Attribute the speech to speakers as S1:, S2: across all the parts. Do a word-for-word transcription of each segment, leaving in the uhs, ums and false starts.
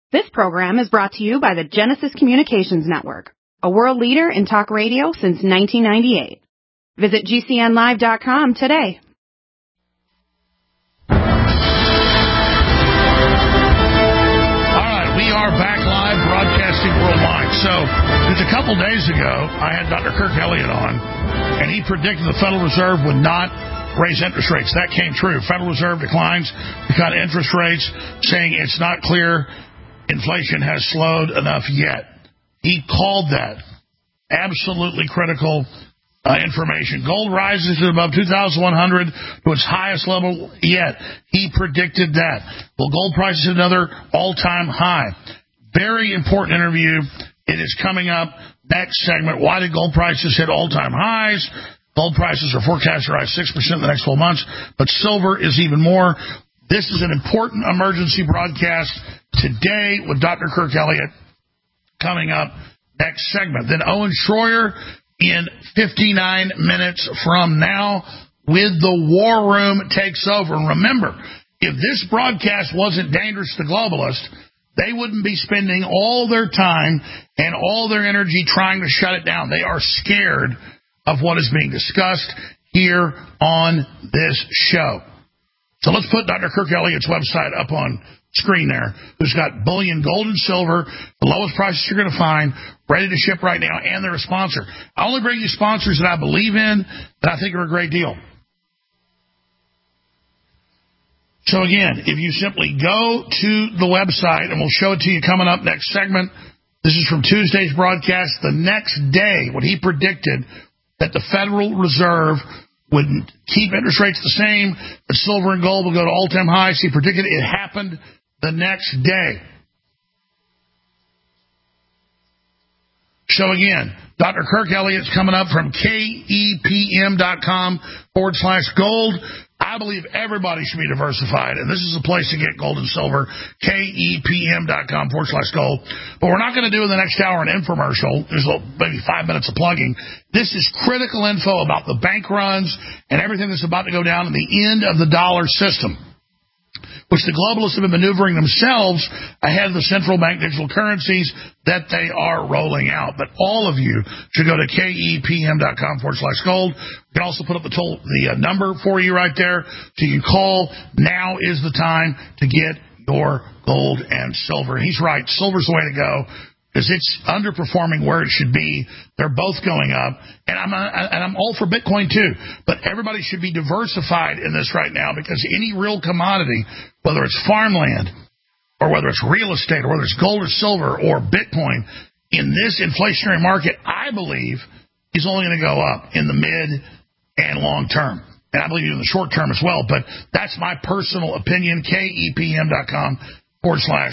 S1: This program is brought to you by the Genesis Communications Network, a world leader in talk radio since nineteen ninety-eight. Visit G C N live dot com today.
S2: All right, we are back live broadcasting worldwide. So, just a couple days ago, I had Doctor Kirk Elliott on, and he predicted the Federal Reserve would not raise interest rates. That came true. Federal Reserve declines to cut interest rates, saying it's not clear inflation has slowed enough yet. He called that absolutely critical uh, information. Gold rises to above two thousand one hundred to its highest level yet. He predicted that. Well, gold prices hit another all-time high. Very important interview. It is coming up next segment. Why did gold prices hit all-time highs? Gold prices are forecast to rise six percent in the next twelve months, but silver is even more. This is an important emergency broadcast today with Doctor Kirk Elliott coming up next segment. Then Owen Schroyer in fifty-nine minutes from now with the War Room takes over. And remember, if this broadcast wasn't dangerous to globalists, they wouldn't be spending all their time and all their energy trying to shut it down. They are scared of what is being discussed here on this show. So let's put Doctor Kirk Elliott's website up on screen there, who's got bullion, gold, and silver, the lowest prices you're going to find, ready to ship right now, and they're a sponsor. I only bring you sponsors that I believe in, that I think are a great deal. So again, if you simply go to the website, and we'll show it to you coming up next segment. This is from Tuesday's broadcast. The next day, when he predicted that the Federal Reserve would keep interest rates the same, but silver and gold will go to all-time highs. He predicted it happened the next day. So again, Doctor Kirk Elliott's coming up from kepm.com forward slash gold. I believe everybody should be diversified, and this is a place to get gold and silver, kepm.com forward slash gold. But we're not going to do in the next hour an infomercial. There's maybe five minutes of plugging. This is critical info about the bank runs and everything that's about to go down in the end of the dollar system, which the globalists have been maneuvering themselves ahead of the central bank digital currencies that they are rolling out. But all of you should go to kepm.com forward slash gold. We can also put up the, toll, the uh, number for you right there, so you can call. Now is the time to get your gold and silver. And he's right. Silver's the way to go, because it's underperforming where it should be. They're both going up, and I'm uh, and I'm all for Bitcoin too. But everybody should be diversified in this right now, because any real commodity, whether it's farmland or whether it's real estate or whether it's gold or silver or Bitcoin, in this inflationary market, I believe is only going to go up in the mid and long term. And I believe in the short term as well. But that's my personal opinion. kepm.com forward slash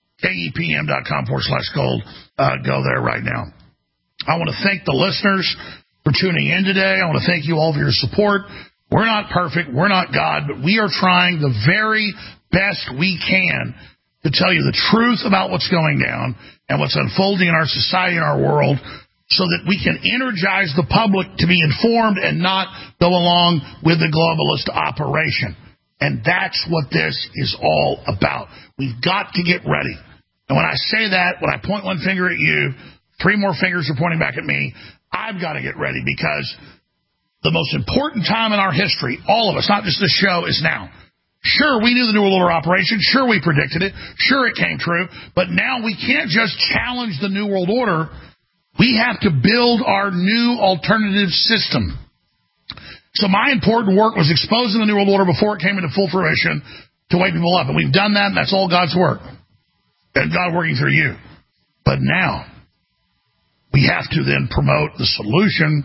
S2: kepm.com forward slash gold. Uh, go there right now. I want to thank the listeners for tuning in today. I want to thank you all for your support. We're not perfect. We're not God, but we are trying the very best we can to tell you the truth about what's going down and what's unfolding in our society and our world, so that we can energize the public to be informed and not go along with the globalist operation. And that's what this is all about. We've got to get ready. And when I say that, when I point one finger at you, three more fingers are pointing back at me. I've got to get ready, because the most important time in our history, all of us, not just this show, is now. Sure, we knew the New World Order operation. Sure, we predicted it. Sure, it came true. But now we can't just challenge the New World Order. We have to build our new alternative system. So my important work was exposing the New World Order before it came into full fruition to wake people up. And we've done that, and that's all God's work. And God working through you. But now, we have to then promote the solution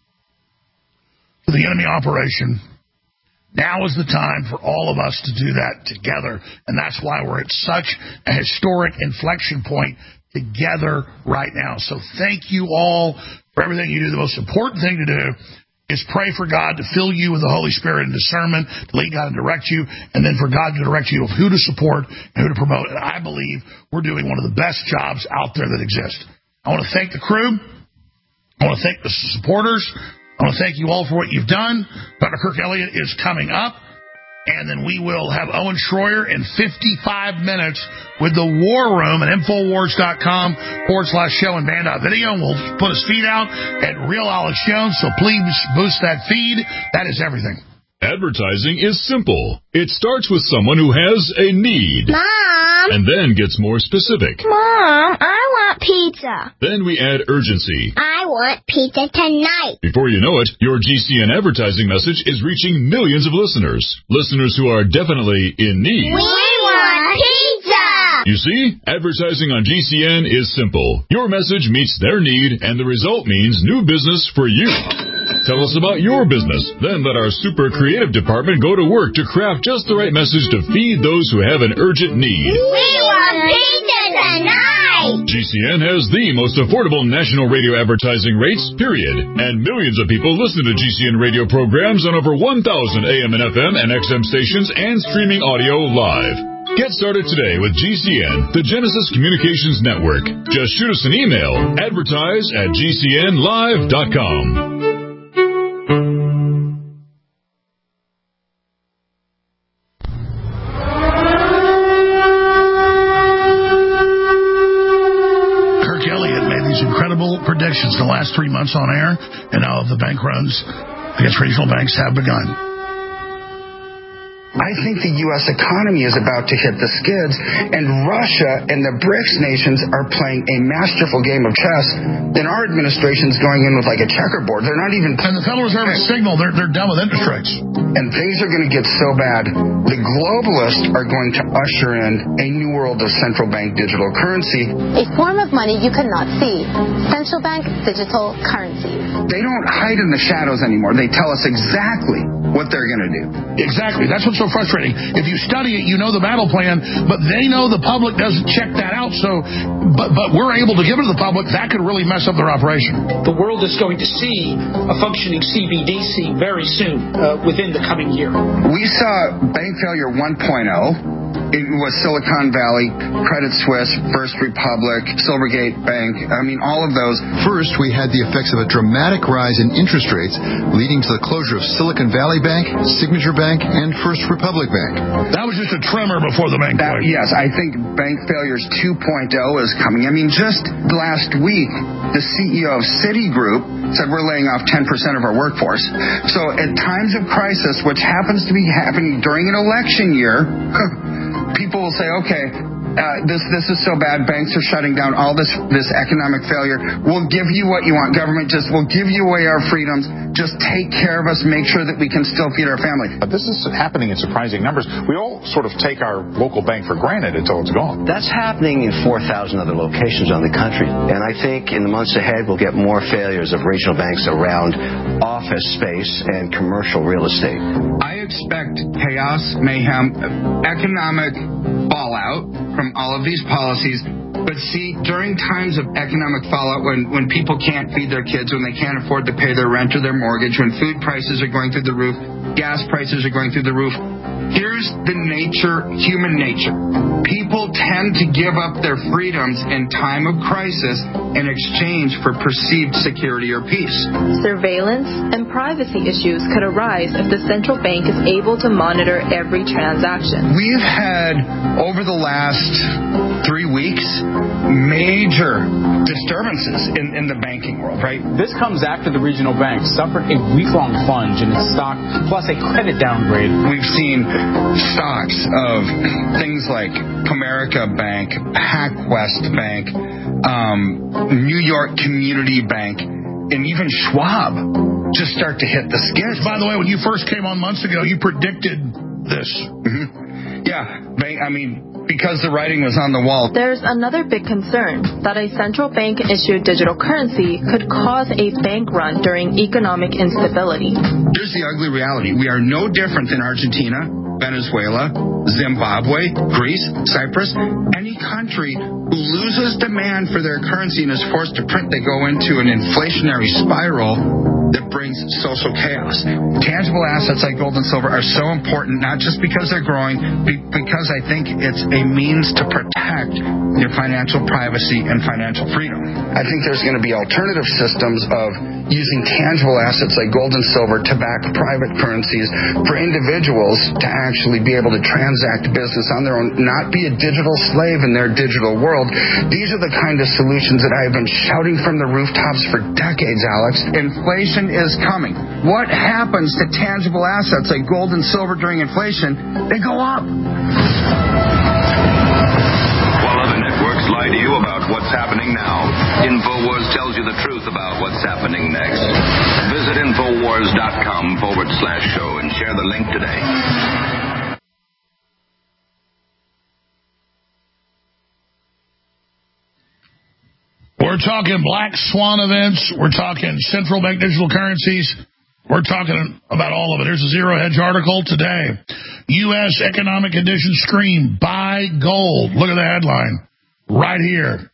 S2: to the enemy operation. Now is the time for all of us to do that together. And that's why we're at such a historic inflection point together right now. So thank you all for everything you do. The most important thing to do is pray for God to fill you with the Holy Spirit and discernment, to lead God and direct you, and then for God to direct you of who to support and who to promote. And I believe we're doing one of the best jobs out there that exists. I want to thank the crew. I want to thank the supporters. I want to thank you all for what you've done. Doctor Kirk Elliott is coming up. And then we will have Owen Schroyer in fifty-five minutes with the War Room at Infowars.com forward slash show and band.video. And we'll put his feed out at Real Alex Jones. So please boost that feed. That is everything.
S3: Advertising is simple. It starts with someone who has a need.
S4: Mom!
S3: And then gets more specific.
S4: Mom, I want pizza.
S3: Then we add urgency.
S4: I want pizza tonight.
S3: Before you know it, your G C N advertising message is reaching millions of listeners. Listeners who are definitely in need.
S4: We want pizza!
S3: You see, advertising on G C N is simple. Your message meets their need, and the result means new business for you. Tell us about your business. Then let our super creative department go to work to craft just the right message to feed those who have an urgent need.
S4: We want pizza tonight!
S3: G C N has the most affordable national radio advertising rates, period. And millions of people listen to G C N radio programs on over one thousand A M and F M and X M stations and streaming audio live. Get started today with G C N, the Genesis Communications Network. Just shoot us an email, advertise at G C N live dot com.
S2: Predictions the last three months on air, and now the bank runs against regional banks have begun.
S5: I think the U S economy is about to hit the skids, and Russia and the BRICS nations are playing a masterful game of chess, and our administration's going in with like a checkerboard. They're not even...
S2: And the Federal Reserve has signaled they're, they're done with interest rates.
S5: And things are going to get so bad, the globalists are going to usher in a new world of central bank digital currency.
S6: A form of money you cannot see. Central bank digital currencies.
S5: They don't hide in the shadows anymore. They tell us exactly what they're going to do.
S2: Exactly. That's what's so frustrating. If you study it, you know the battle plan, but they know the public doesn't check that out. So, but but we're able to give it to the public. That could really mess up their operation.
S7: The world is going to see a functioning C B D C very soon, uh, within the coming year.
S5: We saw bank failure one point oh. It was Silicon Valley, Credit Suisse, First Republic, Silvergate Bank. I mean, all of those.
S8: First, we had the effects of a dramatic rise in interest rates, leading to the closure of Silicon Valley Bank, Signature Bank, and First Republic Bank.
S2: That was just a tremor before the bank
S5: that, Yes, I think bank failures two point oh is coming. I mean, just last week, the C E O of Citigroup said we're laying off ten percent of our workforce. So at times of crisis, which happens to be happening during an election year, people will say, okay, uh, this this is so bad, banks are shutting down, all this this economic failure. We'll give you what you want. Government just will give you away our freedoms. Just take care of us, make sure that we can still feed our family.
S9: But this is happening in surprising numbers. We all sort of take our local bank for granted until it's gone.
S10: That's happening in four thousand other locations on the country. And I think in the months ahead, we'll get more failures of regional banks around office space and commercial real estate.
S5: I expect chaos, mayhem, economic fallout from all of these policies. But see, during times of economic fallout, when, when people can't feed their kids, when they can't afford to pay their rent or their mortgage, when food prices are going through the roof, gas prices are going through the roof, here's the nature, human nature. People tend to give up their freedoms in time of crisis in exchange for perceived security or peace.
S11: Surveillance and privacy issues could arise if the central bank is able to monitor every transaction.
S5: We've had, over the last three weeks, major disturbances in, in the banking world, right?
S12: This comes after the regional bank suffered a week-long plunge in its stock, plus a credit downgrade.
S5: We've seen stocks of things like Comerica Bank, PacWest Bank, um, New York Community Bank, and even Schwab just start to hit the skids.
S2: By the way, when you first came on months ago, you predicted this.
S5: Mm-hmm. Yeah, bank, I mean, because the writing was on the wall.
S11: There's another big concern that a central bank-issued digital currency could cause a bank run during economic instability.
S5: Here's the ugly reality. We are no different than Argentina, Venezuela, Zimbabwe, Greece, Cyprus, any country who loses demand for their currency and is forced to print, they go into an inflationary spiral that brings social chaos. Tangible assets like gold and silver are so important, not just because they're growing, because I think it's a means to protect your financial privacy and financial freedom. I think there's going to be alternative systems of using tangible assets like gold and silver to back private currencies for individuals to actually be able to transact business on their own, not be a digital slave in their digital world. These are the kind of solutions that I have been shouting from the rooftops for decades, Alex. Inflation is coming. What happens to tangible assets like gold and silver during inflation? They go up.
S13: Lie to you about what's happening now. InfoWars tells you the truth about what's happening next. Visit InfoWars.com forward slash show and share the link today.
S2: We're talking black swan events. We're talking central bank digital currencies. We're talking about all of it. Here's a Zero Hedge article today. U S economic conditions scream, buy gold. Look at the headline. Right here.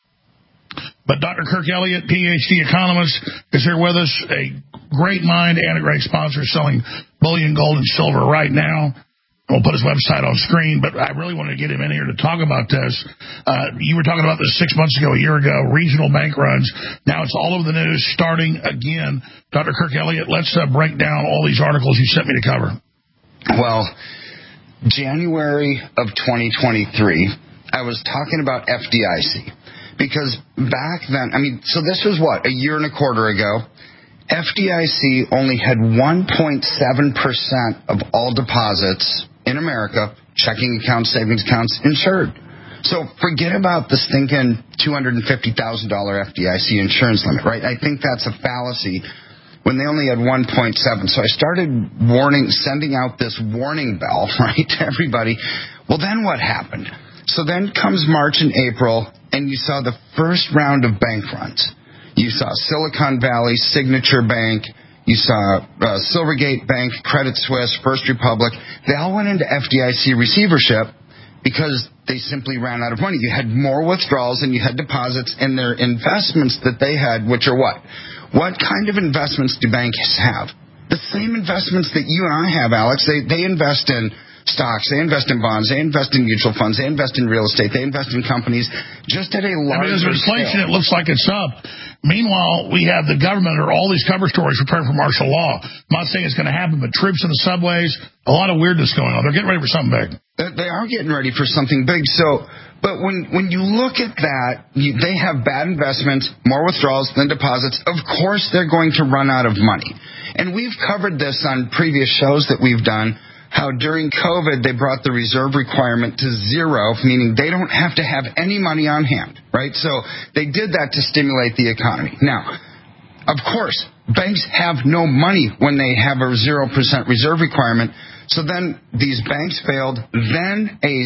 S2: But Doctor Kirk Elliott, P H D economist, is here with us, a great mind and a great sponsor selling bullion, gold, and silver right now. We'll put his website on screen, but I really wanted to get him in here to talk about this. Uh, you were talking about this six months ago, a year ago, regional bank runs. Now it's all over the news, starting again. Doctor Kirk Elliott, let's uh, break down all these articles you sent me to cover.
S5: Well, January of twenty twenty-three, I was talking about F D I C because back then, I mean, so this was what, a year and a quarter ago? F D I C only had one point seven percent of all deposits in America, checking accounts, savings accounts, insured. So forget about the stinking two hundred fifty thousand dollars F D I C insurance limit, right? I think that's a fallacy when they only had one point seven. So I started warning, sending out this warning bell, right, to everybody. Well, then what happened? So then comes March and April, and you saw the first round of bank runs. You saw Silicon Valley, Signature Bank. You saw uh, Silvergate Bank, Credit Suisse, First Republic. They all went into F D I C receivership because they simply ran out of money. You had more withdrawals and you had deposits in their investments that they had, which are what? What kind of investments do banks have? The same investments that you and I have, Alex. They, they invest in stocks, they invest in bonds, they invest in mutual funds, they invest in real estate, they invest in companies just at a larger
S2: I mean, as inflation,
S5: scale.
S2: It looks like it's up. Meanwhile, we have the government or all these cover stories preparing for martial law. I'm not saying it's going to happen, but troops in the subways, a lot of weirdness going on. They're getting ready for something big.
S5: They are getting ready for something big. So, but when when you look at that, you, they have bad investments, more withdrawals than deposits. Of course, they're going to run out of money. And we've covered this on previous shows that we've done. How during COVID they brought the reserve requirement to zero, meaning they don't have to have any money on hand, right? So they did that to stimulate the economy. Now, of course, banks have no money when they have a zero percent reserve requirement. So then these banks failed. Then a,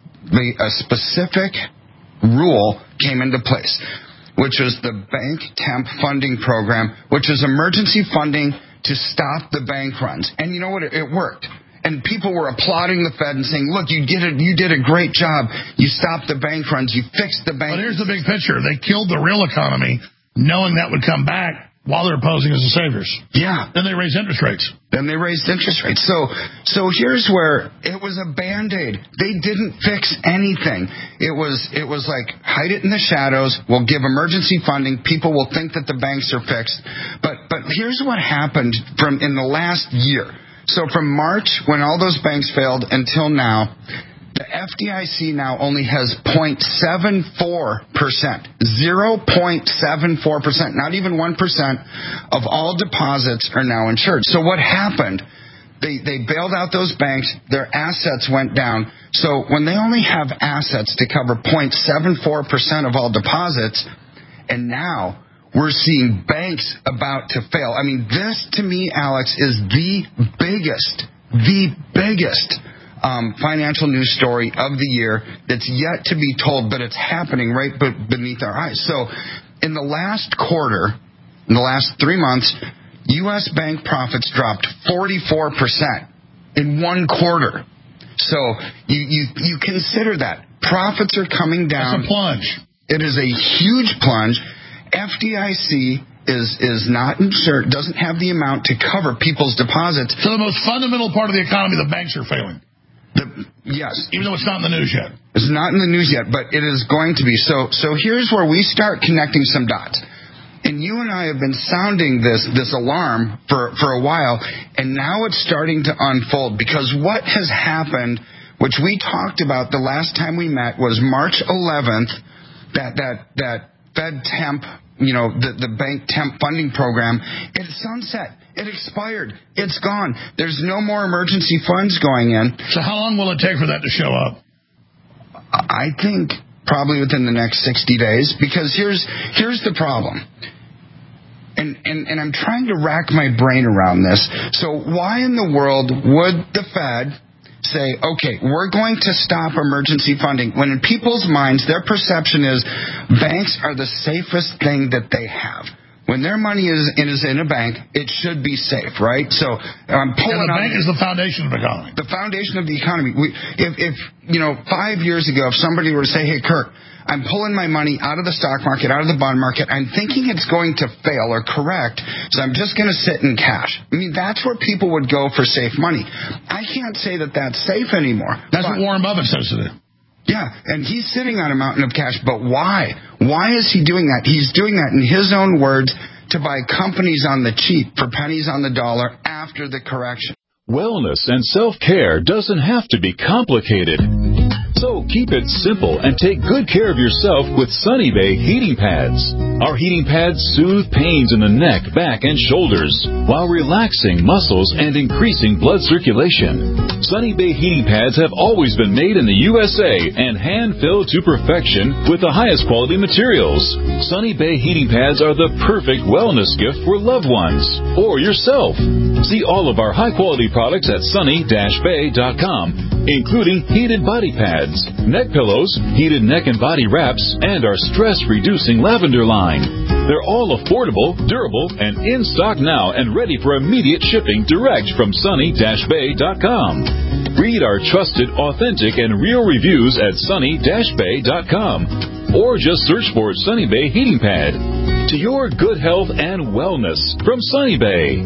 S5: a specific rule came into place, which was the Bank Temp Funding Program, which is emergency funding to stop the bank runs. And you know what? It, it worked. And people were applauding the Fed and saying, look, you did it. You did a great job. You stopped the bank runs. You fixed the bank.
S2: But here's the big picture. They killed the real economy knowing that would come back while they're posing as the saviors.
S5: Yeah.
S2: Then they raised interest rates.
S5: Then they raised interest rates. So so here's where it was a Band-Aid. They didn't fix anything. It was it was like, hide it in the shadows. We'll give emergency funding. People will think that the banks are fixed. But but here's what happened from in the last year. So from March, when all those banks failed, until now, the F D I C now only has zero point seven four percent, zero point seven four percent, not even one percent of all deposits are now insured. So what happened? They they bailed out those banks. Their assets went down. So when they only have assets to cover zero point seven four percent of all deposits, and now we're seeing banks about to fail. I mean, this, to me, Alex, is the biggest, the biggest um, financial news story of the year that's yet to be told, but it's happening right b- beneath our eyes. So in the last quarter, in the last three months, U S bank profits dropped forty-four percent in one quarter. So you, you, you consider that. Profits are coming down.
S2: That's a plunge.
S5: It is a huge plunge. F D I C is is not insured, doesn't have the amount to cover people's deposits.
S2: So the most fundamental part of the economy, the banks are failing.
S5: The, yes.
S2: Even though it's not in the news yet.
S5: It's not in the news yet, but it is going to be. So so here's where we start connecting some dots. And you and I have been sounding this this alarm for, for a while, and now it's starting to unfold. Because what has happened, which we talked about the last time we met, was March eleventh, that that, that Fed temp, you know, the, the bank temp funding program, it sunset. It expired. It's gone. There's no more emergency funds going in.
S2: So how long will it take for that to show up?
S5: I think probably within the next sixty days, because here's here's the problem. And, and and I'm trying to rack my brain around this. So why in the world would the Fed say, okay, we're going to stop emergency funding, when in people's minds their perception is banks are the safest thing that they have? When their money is, is in a bank, it should be safe, right? So I'm pulling.
S2: And the
S5: out
S2: bank is the foundation of the economy.
S5: The foundation of the economy. We, if, if you know, five years ago, if somebody were to say, "Hey, Kirk, I'm pulling my money out of the stock market, out of the bond market. I'm thinking it's going to fail or correct, so I'm just going to sit in cash." I mean, that's where people would go for safe money. I can't say that that's safe anymore.
S2: That's but, what Warren Buffett says to do.
S5: Yeah, and he's sitting on a mountain of cash, but why? Why is he doing that? He's doing that, in his own words, to buy companies on the cheap for pennies on the dollar after the correction.
S3: Wellness and self-care doesn't have to be complicated. So keep it simple and take good care of yourself with Sunny Bay heating pads. Our heating pads soothe pains in the neck, back, and shoulders while relaxing muscles and increasing blood circulation. Sunny Bay heating pads have always been made in the U S A and hand-filled to perfection with the highest quality materials. Sunny Bay heating pads are the perfect wellness gift for loved ones or yourself. See all of our high-quality products at sunny dash bay dot com, including heated body pads, neck pillows, heated neck and body wraps, and our stress-reducing lavender line. They're all affordable, durable, and in stock now and ready for immediate shipping direct from sunny dash bay dot com. Read our trusted, authentic, and real reviews at sunny dash bay dot com, or just search for Sunny Bay Heating Pad. To your good health and wellness from Sunny Bay.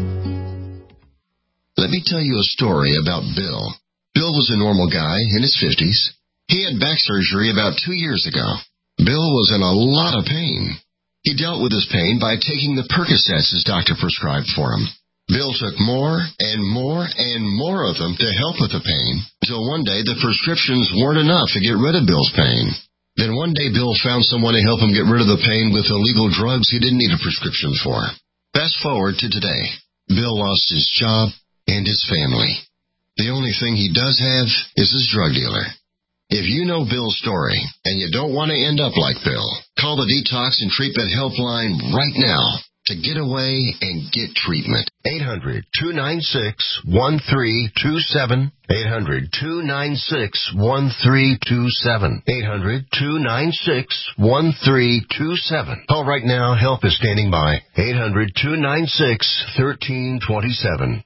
S14: Let me tell you a story about Bill. Bill was a normal guy in his fifties. He had back surgery about two years ago. Bill was in a lot of pain. He dealt with his pain by taking the Percocets his doctor prescribed for him. Bill took more and more and more of them to help with the pain, until one day the prescriptions weren't enough to get rid of Bill's pain. Then one day Bill found someone to help him get rid of the pain with illegal drugs he didn't need a prescription for. Fast forward to today. Bill lost his job and his family. The only thing he does have is his drug dealer. If you know Bill's story and you don't want to end up like Bill, call the Detox and Treatment Helpline right now to get away and get treatment. eight hundred, two nine six, one three two seven. eight hundred, two nine six, one three two seven. eight hundred, two nine six, one three two seven. Call right now. Help is standing by. eight hundred, two nine six, one three two seven.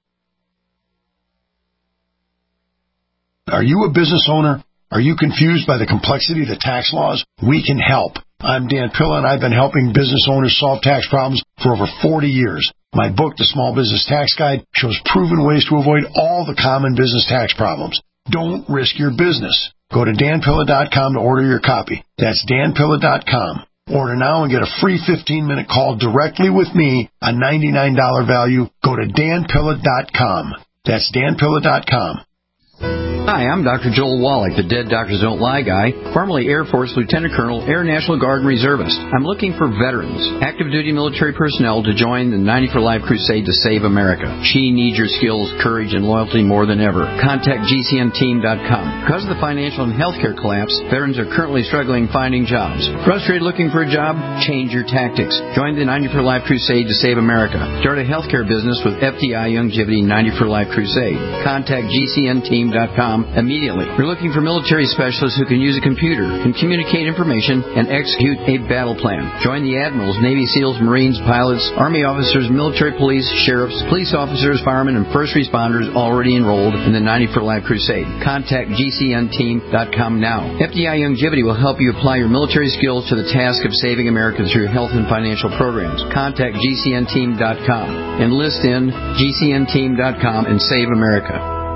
S15: Are you a business owner? Are you confused by the complexity of the tax laws? We can help. I'm Dan Pilla, and I've been helping business owners solve tax problems for over forty years. My book, The Small Business Tax Guide, shows proven ways to avoid all the common business tax problems. Don't risk your business. Go to dan pilla dot com to order your copy. That's dan pilla dot com. Order now and get a free fifteen-minute call directly with me, a ninety-nine dollars value. Go to dan pilla dot com. That's dan pilla dot com.
S16: Hi, I'm Doctor Joel Wallach, the Dead Doctors Don't Lie guy, formerly Air Force Lieutenant Colonel, Air National Guard and Reservist. I'm looking for veterans, active duty military personnel to join the ninety for Life crusade to save America. She needs your skills, courage, and loyalty more than ever. Contact G C N team dot com. Because of the financial and healthcare collapse, veterans are currently struggling finding jobs. Frustrated looking for a job? Change your tactics. Join the ninety for Life crusade to save America. Start a healthcare business with F D I Longevity ninety for Life crusade. Contact G C N team dot com immediately. We're looking for military specialists who can use a computer, can communicate information, and execute a battle plan. Join the admirals, Navy SEALs, Marines, pilots, Army officers, military police, sheriffs, police officers, firemen, and first responders already enrolled in the ninety for Life crusade. Contact G C N team dot com now. F D I Longevity will help you apply your military skills to the task of saving America through health and financial programs. Contact G C N team dot com. Enlist in G C N team dot com and save America.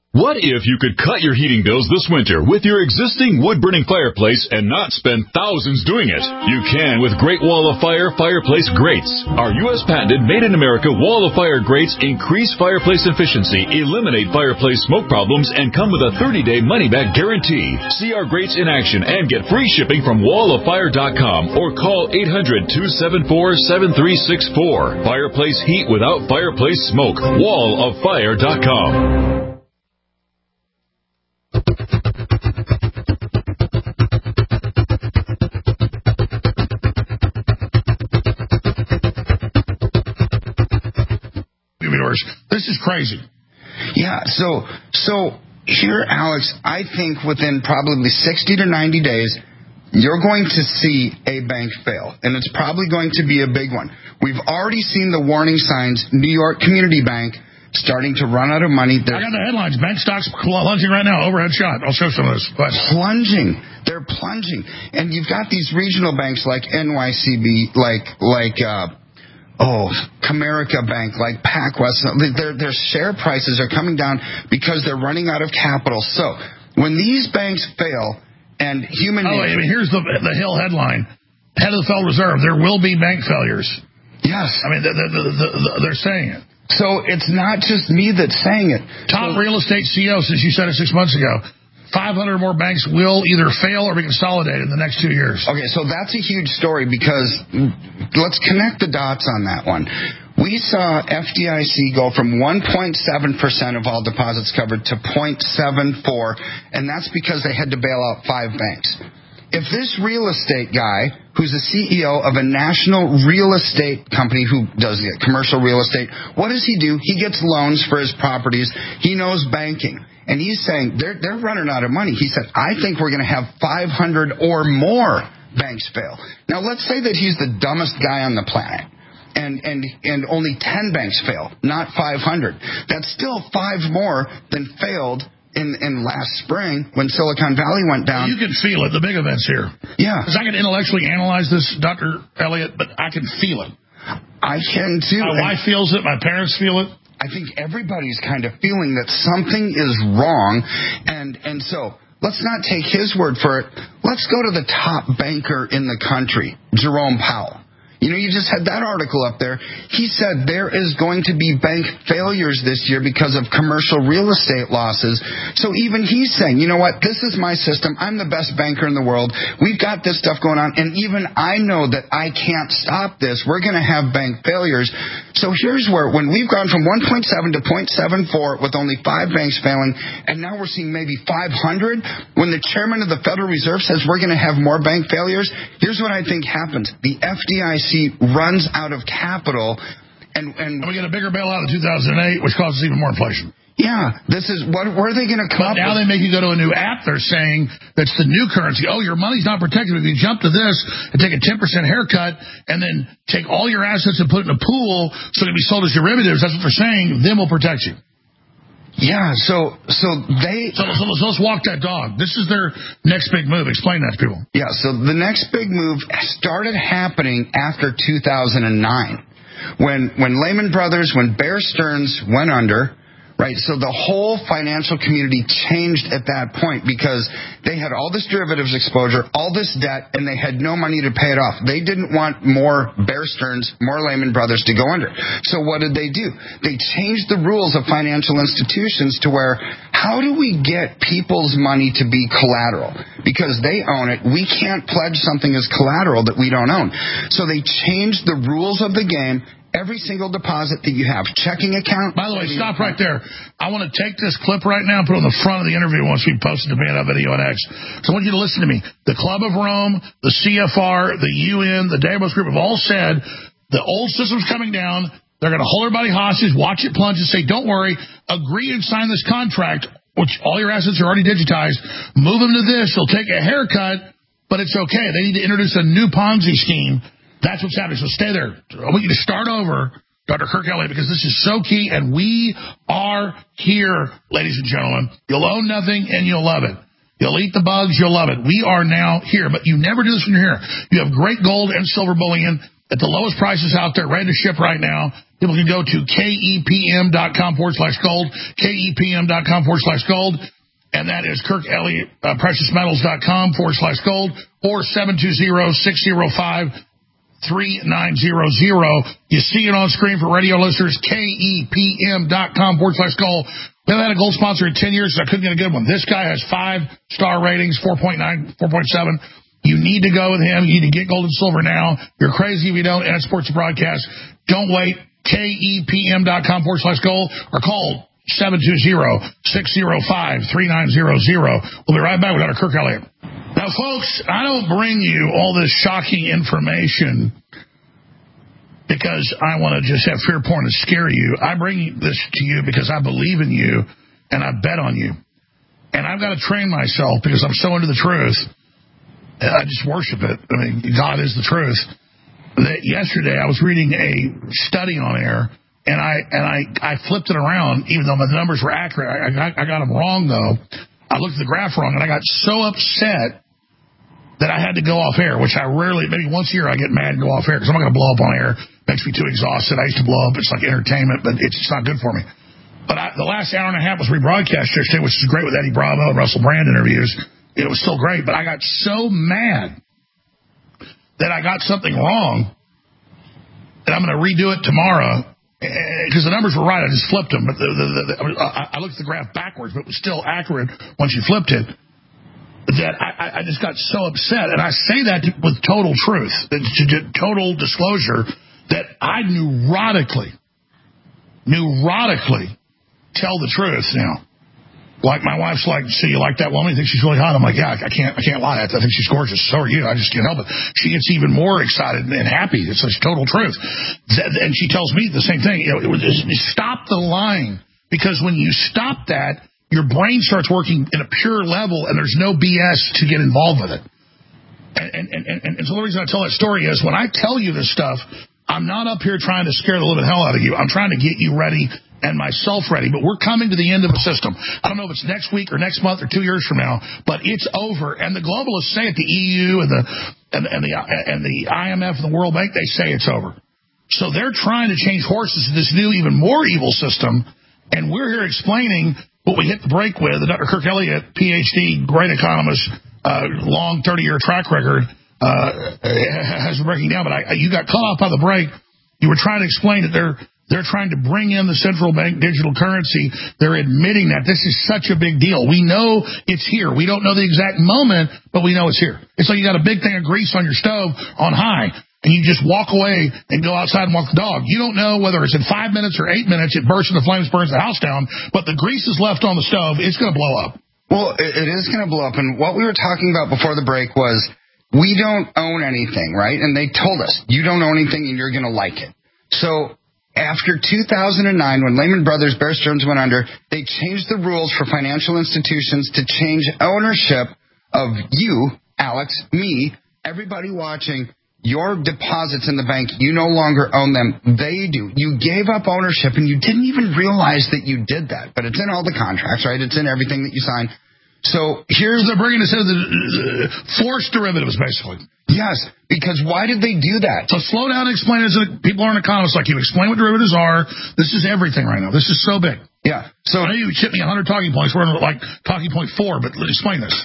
S3: What if you could cut your heating bills this winter with your existing wood-burning fireplace and not spend thousands doing it? You can with Great Wall of Fire fireplace grates. Our U S patented made-in-America Wall of Fire grates increase fireplace efficiency, eliminate fireplace smoke problems, and come with a thirty-day money-back guarantee. See our grates in action and get free shipping from wall of fire dot com or call eight hundred, two seven four, seven three six four. Fireplace heat without fireplace smoke. wall of fire dot com.
S2: This is crazy.
S5: Yeah, so so here, Alex, I think within probably sixty to ninety days, you're going to see a bank fail, and it's probably going to be a big one. We've already seen the warning signs. New York Community Bank starting to run out of money. They're
S2: I got the headlines. Bank stocks plunging right now. Overhead shot. I'll show some of this.
S5: Plunging. They're plunging. And you've got these regional banks like N Y C B, like, like, uh, Oh, Comerica Bank, like PacWest, their, their share prices are coming down because they're running out of capital. So when these banks fail and human...
S2: Oh, wait, I mean, here's the, the Hill headline. Head of the Federal Reserve, there will be bank failures.
S5: Yes.
S2: I mean, they're, they're, they're saying it.
S5: So it's not just me that's saying it.
S2: Top
S5: so,
S2: real estate C E O, since you said it six months ago, five hundred more banks will either fail or be consolidated in the next two years.
S5: Okay, so that's a huge story because let's connect the dots on that one. We saw F D I C go from one point seven percent of all deposits covered to zero point seven four, and that's because they had to bail out five banks. If this real estate guy, who's the C E O of a national real estate company who does commercial real estate, what does he do? He gets loans for his properties. He knows banking. And he's saying they're they're running out of money. He said, I think we're going to have five hundred or more banks fail. Now, let's say that he's the dumbest guy on the planet, and and and only ten banks fail, not five hundred. That's still five more than failed in, in last spring when Silicon Valley went down.
S2: You can feel it, the big events here.
S5: Yeah.
S2: Because I can intellectually analyze this, Doctor Elliott, but I can feel it.
S5: I can, too.
S2: My wife feels it. My parents feel it.
S5: I think everybody's kind of feeling that something is wrong, and and so let's not take his word for it. Let's go to the top banker in the country, Jerome Powell. You know, you just had that article up there. He said there is going to be bank failures this year because of commercial real estate losses. So even he's saying, you know what, this is my system. I'm the best banker in the world. We've got this stuff going on, and even I know that I can't stop this. We're going to have bank failures. So here's where, when we've gone from one point seven to zero point seven four with only five banks failing, and now we're seeing maybe five hundred, when the chairman of the Federal Reserve says we're going to have more bank failures, here's what I think happens. The F D I C runs out of capital, and, and,
S2: and we get a bigger bailout in two thousand eight, which causes even more inflation.
S5: Yeah, this is what. Where are they going to come
S2: but
S5: up
S2: now
S5: with?
S2: They make you go to a new app. They're saying that's the new currency. Oh, your money's not protected. If you jump to this and take a ten percent haircut and then take all your assets and put it in a pool so it can be sold as derivatives, that's what they're saying. Then we'll protect you.
S5: Yeah, so so they...
S2: So, so let's, let's walk that dog. This is their next big move. Explain that to people.
S5: Yeah, so the next big move started happening after two thousand nine. When, when Lehman Brothers, when Bear Stearns went under... Right, so the whole financial community changed at that point because they had all this derivatives exposure, all this debt, and they had no money to pay it off. They didn't want more Bear Stearns, more Lehman Brothers to go under. So what did they do? They changed the rules of financial institutions to where, how do we get people's money to be collateral? Because they own it. We can't pledge something as collateral that we don't own. So they changed the rules of the game. Every single deposit that you have, checking account.
S2: By the way, stop right there. I want to take this clip right now and put it on the front of the interview once we post it to me on that video on X. So I want you to listen to me. The Club of Rome, the C F R, the U N, the Davos Group have all said the old system's coming down. They're going to hold everybody hostage, watch it plunge, and say, don't worry, agree and sign this contract, which all your assets are already digitized. Move them to this. They'll take a haircut, but it's okay. They need to introduce a new Ponzi scheme. That's what's happening. So stay there. I want you to start over, Doctor Kirk Elliott, because this is so key, and we are here, ladies and gentlemen. You'll own nothing, and you'll love it. You'll eat the bugs, you'll love it. We are now here, but you never do this when you're here. You have great gold and silver bullion. at the lowest prices out there, ready to ship right now. People can go to kepm.com forward slash gold, kepm.com forward slash gold, and that is Kirk Elliott, uh, preciousmetals.com forward slash gold, or seven two zero, six zero five, three nine zero zero. You see it on screen for radio listeners, kepm.com forward slash gold. We haven't had a gold sponsor in ten years, so I couldn't get a good one. This guy has five-star ratings, four point nine, four point seven. You need to go with him. You need to get gold and silver now. You're crazy if you don't, and it supports the broadcast. Don't wait. kepm.com forward slash gold, or call seven two zero, six zero five, three nine zero zero. We'll be right back with Doctor Kirk Elliott. Now, folks, I don't bring you all this shocking information because I want to just have fear porn and scare you. I bring this to you because I believe in you and I bet on you. And I've got to train myself because I'm so into the truth. I just worship it. I mean, God is the truth. That yesterday I was reading a study on air, and I and I, I flipped it around, even though the numbers were accurate. I, I, I got them wrong, though. I looked at the graph wrong, and I got so upset that I had to go off air, which I rarely, maybe once a year I get mad and go off air because I'm not going to blow up on air. It makes me too exhausted. I used to blow up. It's like entertainment, but it's just not good for me. But I, the last hour and a half was rebroadcast yesterday, which is great with Eddie Bravo and Russell Brand interviews. It was still great, but I got so mad that I got something wrong that I'm going to redo it tomorrow because the numbers were right. I just flipped them. But the, the, the, I looked at the graph backwards, but it was still accurate once you flipped it. That I, I just got so upset, and I say that with total truth, total disclosure, that I neurotically, neurotically tell the truth now. Like my wife's like, so you like that woman? You think she's really hot? I'm like, yeah, I can't, I can't lie. I think she's gorgeous. So are you. I just can't help it. She gets even more excited and happy. It's such total truth. And she tells me the same thing. You know, it was, stop the lying, because when you stop that, your brain starts working in a pure level, and there's no B S to get involved with it. And, and, and, and so the reason I tell that story is when I tell you this stuff, I'm not up here trying to scare the living hell out of you. I'm trying to get you ready and myself ready. But we're coming to the end of a system. I don't know if it's next week or next month or two years from now, but it's over. And the globalists say it, the E U and the and, and the and the I M F and the World Bank, they say it's over. So they're trying to change horses to this new, even more evil system. And we're here explaining what we hit the break with. Doctor Kirk Elliott, P H D, great economist, uh, long thirty-year track record, uh, has been breaking down. But I, you got cut off by the break. You were trying to explain that they're They're trying to bring in the central bank digital currency. They're admitting that this is such a big deal. We know it's here. We don't know the exact moment, but we know it's here. It's like you got a big thing of grease on your stove on high, and you just walk away and go outside and walk the dog. You don't know whether it's in five minutes or eight minutes, it bursts into flames, burns the house down, but the grease is left on the stove. It's going to blow up.
S5: Well, it is going to blow up. And what we were talking about before the break was we don't own anything, right? And they told us, you don't own anything and you're going to like it. So after two thousand nine, when Lehman Brothers, Bear Stearns went under, they changed the rules for financial institutions to change ownership of you, Alex, me, everybody watching. Your deposits in the bank, you no longer own them. They do. You gave up ownership, and you didn't even realize that you did that. But it's in all the contracts, right? It's in everything that you sign. So here's...
S2: They're bringing us into the uh, forced derivatives, basically.
S5: Yes, because why did they do that?
S2: So slow down and explain it. So people aren't economists like you. Explain what derivatives are. This is everything right now. This is so big.
S5: Yeah. So
S2: I know you chipped me one hundred talking points. We're on like talking point four, but explain this.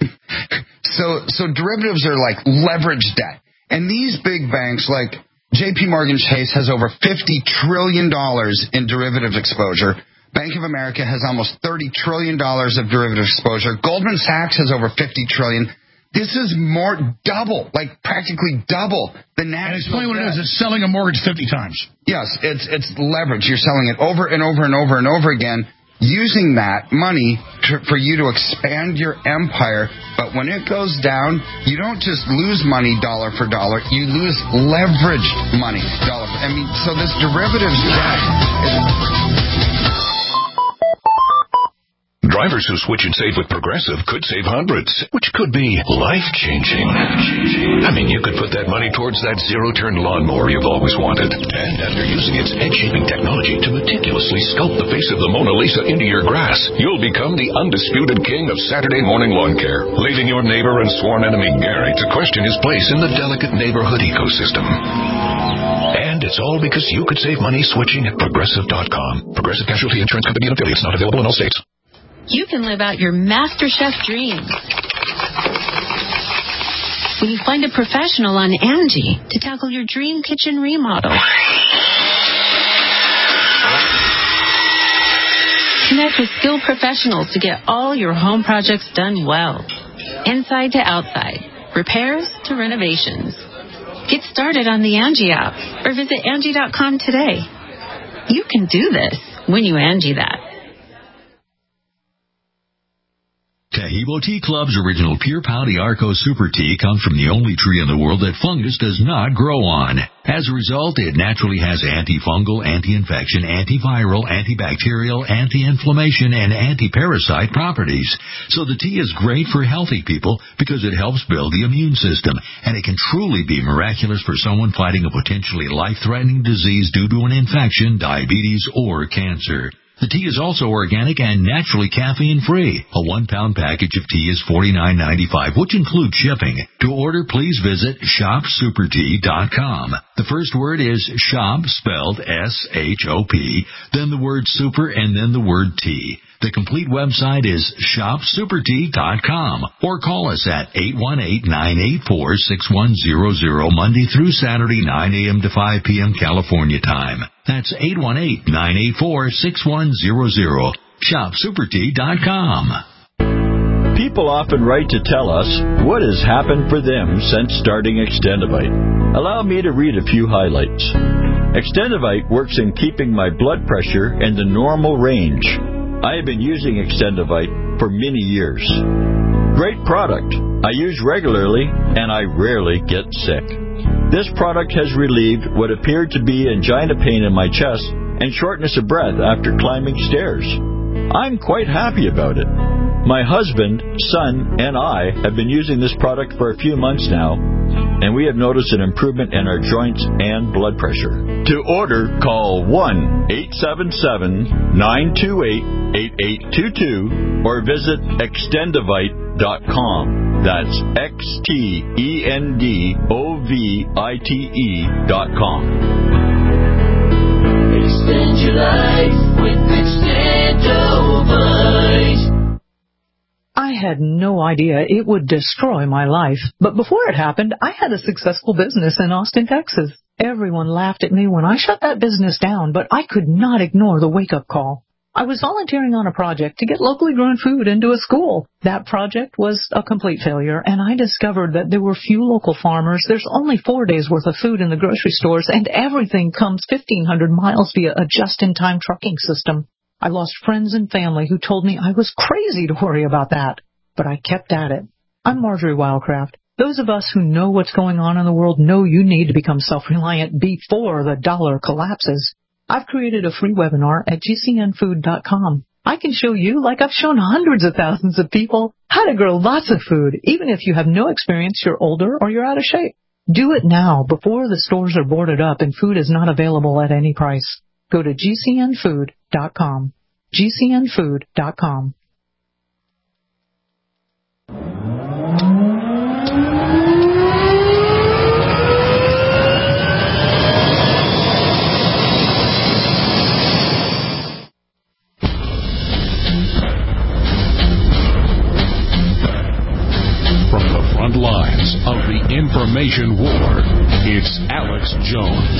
S5: so so derivatives are like leveraged debt. And these big banks like J P Morgan Chase has over fifty trillion dollars in derivative exposure. Bank of America has almost thirty trillion dollars of derivative exposure. Goldman Sachs has over fifty trillion dollars. This is more double, like practically double the national.
S2: And explain what it is. It's selling a mortgage fifty times.
S5: Yes, it's it's leverage. You're selling it over and over and over and over again, using that money to, for you to expand your empire. But when it goes down, you don't just lose money dollar for dollar. You lose leveraged money dollar for, I mean, so this derivatives debt is...
S17: Drivers who switch and save with Progressive could save hundreds, which could be life-changing. I mean, you could put that money towards that zero-turn lawnmower you've always wanted. And after using its edge-shaping technology to meticulously sculpt the face of the Mona Lisa into your grass, you'll become the undisputed king of Saturday morning lawn care, leaving your neighbor and sworn enemy Gary to question his place in the delicate neighborhood ecosystem. And it's all because you could save money switching at Progressive dot com. Progressive Casualty Insurance Company and affiliates, not available in all states.
S18: You can live out your Master Chef dreams when you find a professional on Angie to tackle your dream kitchen remodel. Connect with skilled professionals to get all your home projects done well. Inside to outside, repairs to renovations. Get started on the Angie app or visit Angie dot com today. You can do this when you Angie that.
S19: Taheebo Tea Club's original Pure Pau Arco Super Tea comes from the only tree in the world that fungus does not grow on. As a result, it naturally has antifungal, anti-infection, antiviral, antibacterial, anti-inflammation, and anti-parasite properties. So the tea is great for healthy people because it helps build the immune system, and it can truly be miraculous for someone fighting a potentially life-threatening disease due to an infection, diabetes, or cancer. The tea is also organic and naturally caffeine-free. A one-pound package of tea is forty-nine ninety-five, which includes shipping. To order, please visit shop super tea dot com. The first word is shop, spelled S H O P, then the word super, and then the word tea. The complete website is shop super tea dot com, or call us at eight one eight, nine eight four, six one zero zero, Monday through Saturday, nine a.m. to five p.m. California time. That's eight one eight, nine eight four, six one zero zero. shop super tea dot com.
S20: People often write to tell us what has happened for them since starting Extendivite. Allow me to read a few highlights. Extendivite works in keeping my blood pressure in the normal range. I have been using Extendivite for many years. Great product. I use regularly, and I rarely get sick. This product has relieved what appeared to be angina pain in my chest and shortness of breath after climbing stairs. I'm quite happy about it. My husband, son, and I have been using this product for a few months now, and we have noticed an improvement in our joints and blood pressure. To order, call one eight seven seven, nine two eight, eight eight two two or visit extendivite dot com. That's X T E N D O V I T E dot com.
S21: Extend your life with Extendivite.
S22: I had no idea it would destroy my life, but before it happened, I had a successful business in Austin, Texas. Everyone laughed at me when I shut that business down, but I could not ignore the wake-up call. I was volunteering on a project to get locally grown food into a school. That project was a complete failure, and I discovered that there were few local farmers. There's only four days' worth of food in the grocery stores, and everything comes fifteen hundred miles via a just-in-time trucking system. I lost friends and family who told me I was crazy to worry about that, but I kept at it. I'm Marjorie Wildcraft. Those of us who know what's going on in the world know you need to become self-reliant before the dollar collapses. I've created a free webinar at G C N food dot com. I can show you, like I've shown hundreds of thousands of people, how to grow lots of food, even if you have no experience, you're older, or you're out of shape. Do it now before the stores are boarded up and food is not available at any price. Go to G C N food dot com. G C N food dot com.
S17: From the front lines of the information war, it's Alex Jones.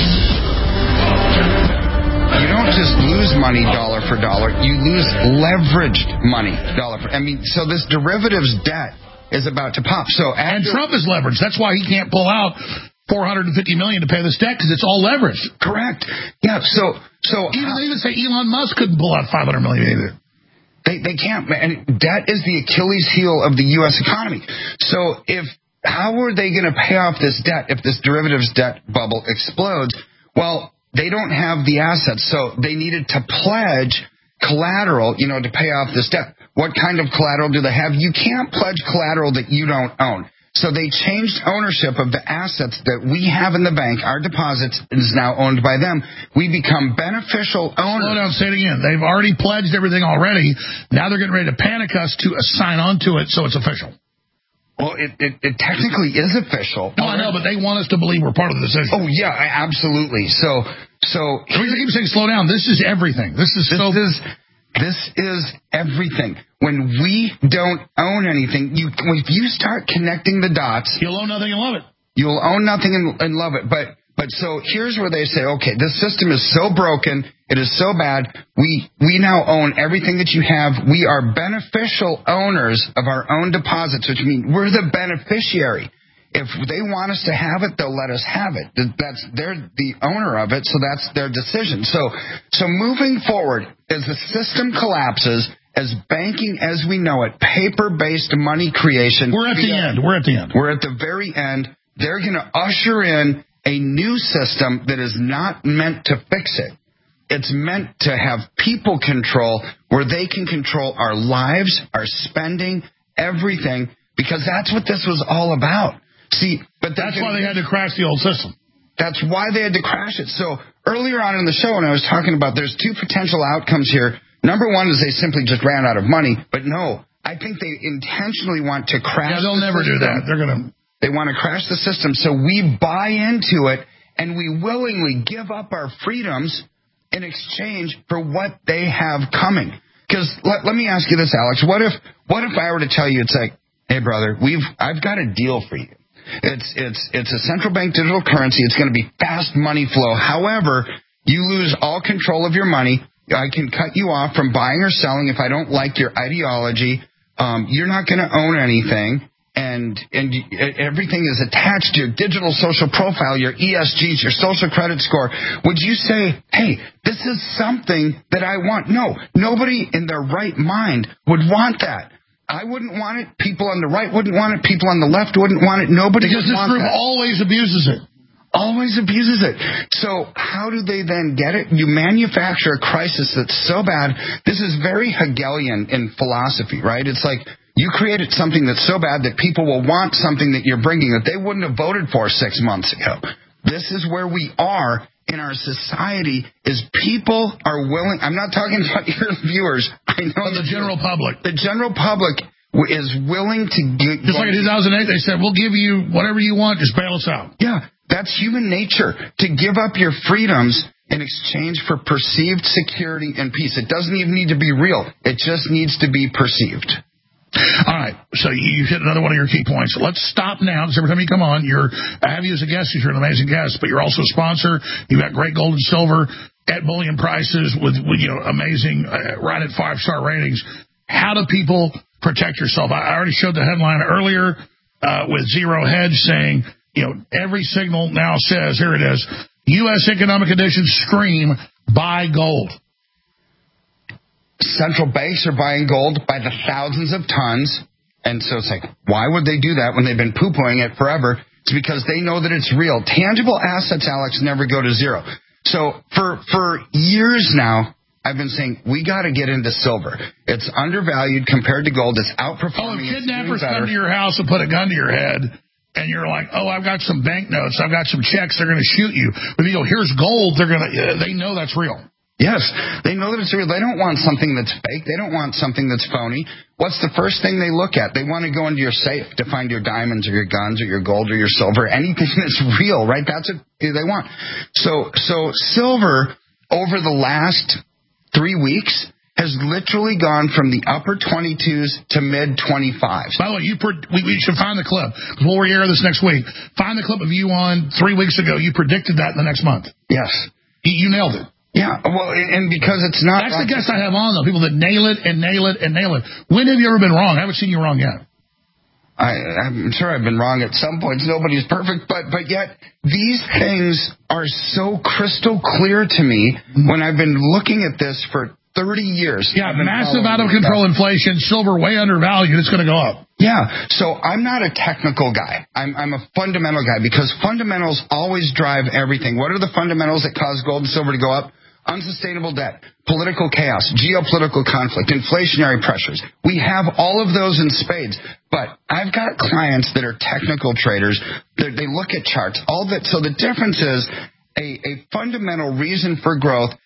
S5: You don't just lose money dollar for dollar. You lose leveraged money dollar for... I mean, so this derivatives debt is about to pop. So after,
S2: and Trump is leveraged. That's why he can't pull out four hundred fifty million dollars to pay this debt, because it's all leveraged.
S5: Correct. Yeah, so... so
S2: even, they even say Elon Musk couldn't pull out five hundred million dollars either.
S5: They, they can't. And debt is the Achilles heel of the U S economy. So if... how are they going to pay off this debt if this derivatives debt bubble explodes? Well... they don't have the assets, so they needed to pledge collateral, you know, to pay off this debt. What kind of collateral do they have? You can't pledge collateral that you don't own. So they changed ownership of the assets that we have in the bank. Our deposits is now owned by them. We become beneficial owners.
S2: Slow down, say it again. They've already pledged everything already. Now they're getting ready to panic us to sign on to it so it's official.
S5: Well, it, it, it technically is official.
S2: No, I know, but they want us to believe we're part of the decision.
S5: Oh, yeah, absolutely. So, so...
S2: The reason I keep saying slow down, this is everything. This is
S5: this
S2: so...
S5: Is, this is everything. When we don't own anything, you if you start connecting the dots...
S2: You'll own nothing and love it.
S5: You'll own nothing and, and love it. But but so here's where they say, okay, this system is so broken, it is so bad, we we now own everything that you have. We are beneficial owners of our own deposits, which means we're the beneficiary. If they want us to have it, they'll let us have it. That's they're the owner of it, so that's their decision. So so moving forward, as the system collapses, as banking as we know it, paper-based money creation...
S2: We're at the end. We're at the end.
S5: We're at the very end. They're going to usher in a new system that is not meant to fix it. It's meant to have people control where they can control our lives, our spending, everything, because that's what this was all about. See, but
S2: that's why they had to crash the old system.
S5: That's why they had to crash it. So earlier on in the show when I was talking about there's two potential outcomes here. Number one is they simply just ran out of money, but no, I think they intentionally want to crash.
S2: Yeah, they'll
S5: the
S2: never
S5: system.
S2: do that. They're going to.
S5: They want to crash the system, so we buy into it and we willingly give up our freedoms in exchange for what they have coming. Because let, let me ask you this, Alex. What if what if I were to tell you, it's like, hey, brother, we've I've got a deal for you. It's it's it's a central bank digital currency. It's going to be fast money flow. However, you lose all control of your money. I can cut you off from buying or selling if I don't like your ideology. Um, you're not going to own anything. And and everything is attached to your digital social profile, your E S Gs, your social credit score. Would you say, hey, this is something that I want? No, nobody in their right mind would want that. I wouldn't want it. People on the right wouldn't want it. People on the left wouldn't want it. Nobody
S2: because
S5: would want
S2: this group
S5: that.
S2: always abuses it.
S5: Always abuses it. So how do they then get it? You manufacture a crisis that's so bad. This is very Hegelian in philosophy, right? It's like you created something that's so bad that people will want something that you're bringing that they wouldn't have voted for six months ago. This is where we are in our society is people are willing. I'm not talking about your viewers. I know
S2: the general public.
S5: The general public is willing to give.
S2: Just like in two thousand eight, they said, we'll give you whatever you want, just bail us out.
S5: Yeah, that's human nature, to give up your freedoms in exchange for perceived security and peace. It doesn't even need to be real. It just needs to be perceived.
S2: All right, so you hit another one of your key points. Let's stop now, because every time you come on, you're, I have you as a guest, you're an amazing guest, but you're also a sponsor. You've got great gold and silver at bullion prices with, with you know, amazing, uh, right at five-star ratings. How do people protect yourself? I already showed the headline earlier uh, with Zero Hedge saying, you know, every signal now says, here it is, U S economic conditions scream, buy gold.
S5: Central banks are buying gold by the thousands of tons. And so it's like, why would they do that when they've been poo-pooing it forever? It's because they know that it's real. Tangible assets, Alex, never go to zero. So for for years now, I've been saying, we got to get into silver. It's undervalued compared to gold. It's outperforming.
S2: Oh, if kidnappers come to your house and put a gun to your head, and you're like, oh, I've got some banknotes, I've got some checks, they're going to shoot you. But if you go, here's gold, they're going to, they know that's real.
S5: Yes, they know that it's real. They don't want something that's fake. They don't want something that's phony. What's the first thing they look at? They want to go into your safe to find your diamonds or your guns or your gold or your silver, anything that's real, right? That's what they want. So, so silver over the last three weeks has literally gone from the upper twenty-twos to mid twenty-fives.
S2: By the way, you pre- we, we should find the clip, because we'll air this next week. Find the clip of you on three weeks ago. You predicted that in the next month.
S5: Yes.
S2: You, you nailed it.
S5: Yeah, well, and because it's not...
S2: That's
S5: like
S2: the guest I have on, though, people that nail it and nail it and nail it. When have you ever been wrong? I haven't seen you wrong yet.
S5: I, I'm sure I've been wrong at some points. Nobody's perfect, but but yet these things are so crystal clear to me when I've been looking at this for thirty years.
S2: Yeah, massive out-of-control inflation, silver way undervalued, it's going to go up.
S5: Yeah, so I'm not a technical guy. I'm, I'm a fundamental guy, because fundamentals always drive everything. What are the fundamentals that cause gold and silver to go up? Unsustainable debt, political chaos, geopolitical conflict, inflationary pressures. We have all of those in spades. But I've got clients that are technical traders. They look at charts. All that. So the difference is a, a fundamental reason for growth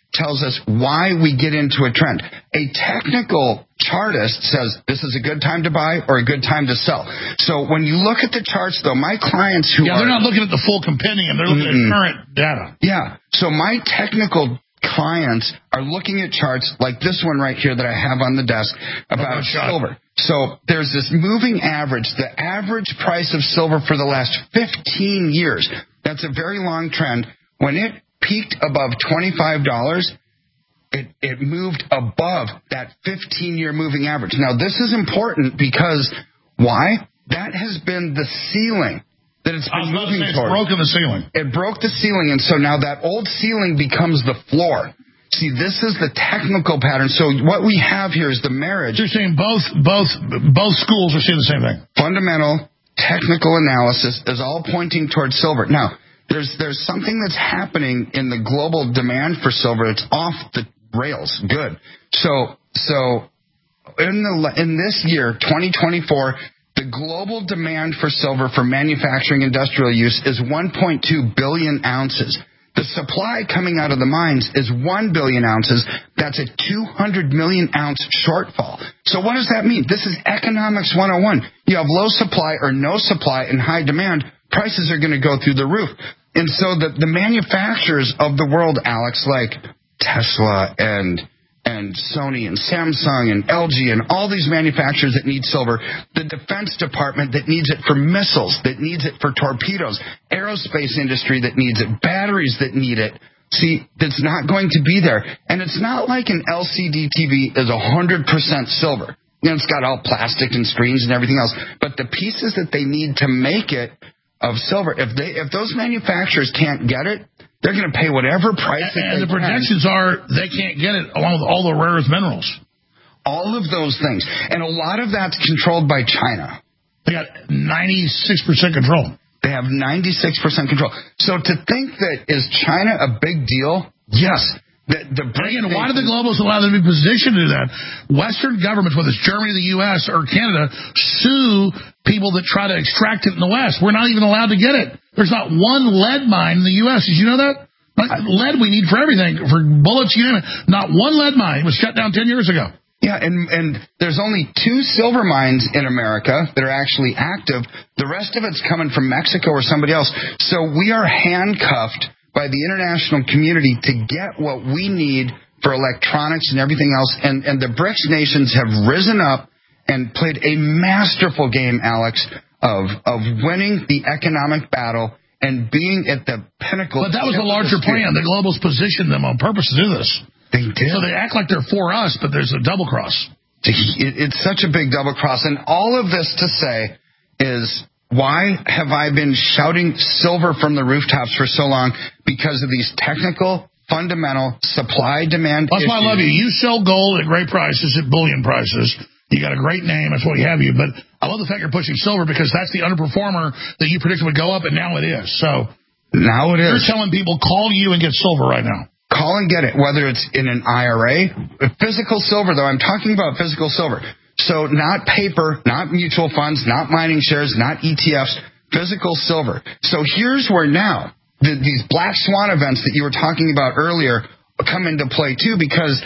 S5: tells us why we get into a trend. A technical chartist says this is a good time to buy or a good time to sell. So when you look at the charts, though, my clients who
S2: yeah,
S5: are...
S2: they're not looking at the full compendium. They're looking mm-mm. at current data.
S5: Yeah. So my technical clients are looking at charts like this one right here that I have on the desk about oh, silver. So there's this moving average, the average price of silver for the last fifteen years. That's a very long trend. When it peaked above twenty-five dollars, it, it moved above that fifteen-year moving average. Now, this is important because why? That has been the ceiling that it's been moving
S2: it's
S5: towards.
S2: It's broken the ceiling.
S5: It broke the ceiling, and so now that old ceiling becomes the floor. See, this is the technical pattern. So what we have here is the marriage.
S2: You're saying both both both schools are seeing the same thing.
S5: Fundamental, technical analysis is all pointing towards silver. Now, there's there's something that's happening in the global demand for silver. It's off the rails. Good. So so in the in this year, twenty twenty-four, the global demand for silver for manufacturing industrial use is one point two billion ounces. The supply coming out of the mines is one billion ounces. That's a two hundred million ounce shortfall. So what does that mean? This is economics one oh one. You have low supply or no supply and high demand, prices are going to go through the roof. And so the, the manufacturers of the world, Alex, like Tesla and and Sony and Samsung and L G and all these manufacturers that need silver, the Defense Department that needs it for missiles, that needs it for torpedoes, aerospace industry that needs it, batteries that need it. See, it's not going to be there. And it's not like an L C D T V is one hundred percent silver. You know, it's got all plastic and screens and everything else. But the pieces that they need to make it of silver, if they if those manufacturers can't get it, they're going to pay whatever price.
S2: And, and the projections can. are they can't get it along with all the rare earth minerals.
S5: All of those things. And a lot of that's controlled by China.
S2: They got ninety-six percent control.
S5: They have ninety-six percent control. So to think that, is China a big deal? Yes. The, the
S2: Again, why do the globalists allow them to be positioned to do that? Western governments, whether it's Germany, the U S, or Canada, sue people that try to extract it in the West. We're not even allowed to get it. There's not one lead mine in the U S. Did you know that? Like, lead we need for everything, for bullets, you name it. Not one lead mine. It was shut down ten years ago.
S5: Yeah, and, and there's only two silver mines in America that are actually active. The rest of it's coming from Mexico or somebody else. So we are handcuffed by the international community to get what we need for electronics and everything else. And, and the BRICS nations have risen up and played a masterful game, Alex, of of winning the economic battle and being at the pinnacle.
S2: But that was a larger plan. The globals positioned them on purpose to do this.
S5: They did.
S2: So they act like they're for us, but there's a double cross.
S5: It, it's such a big double cross. And all of this to say is, why have I been shouting silver from the rooftops for so long? Because of these technical, fundamental, supply-demand
S2: That's
S5: issues.
S2: why I love you. You sell gold at great prices, at bullion prices. You got a great name. That's why we have you. But I love the fact you're pushing silver because that's the underperformer that you predicted would go up, and now it is. So
S5: now it is.
S2: You're telling people, call you and get silver right now.
S5: Call and get it, whether it's in an I R A. Physical silver, though, I'm talking about physical silver. So not paper, not mutual funds, not mining shares, not E T Fs, physical silver. So here's where now the, these black swan events that you were talking about earlier come into play, too, because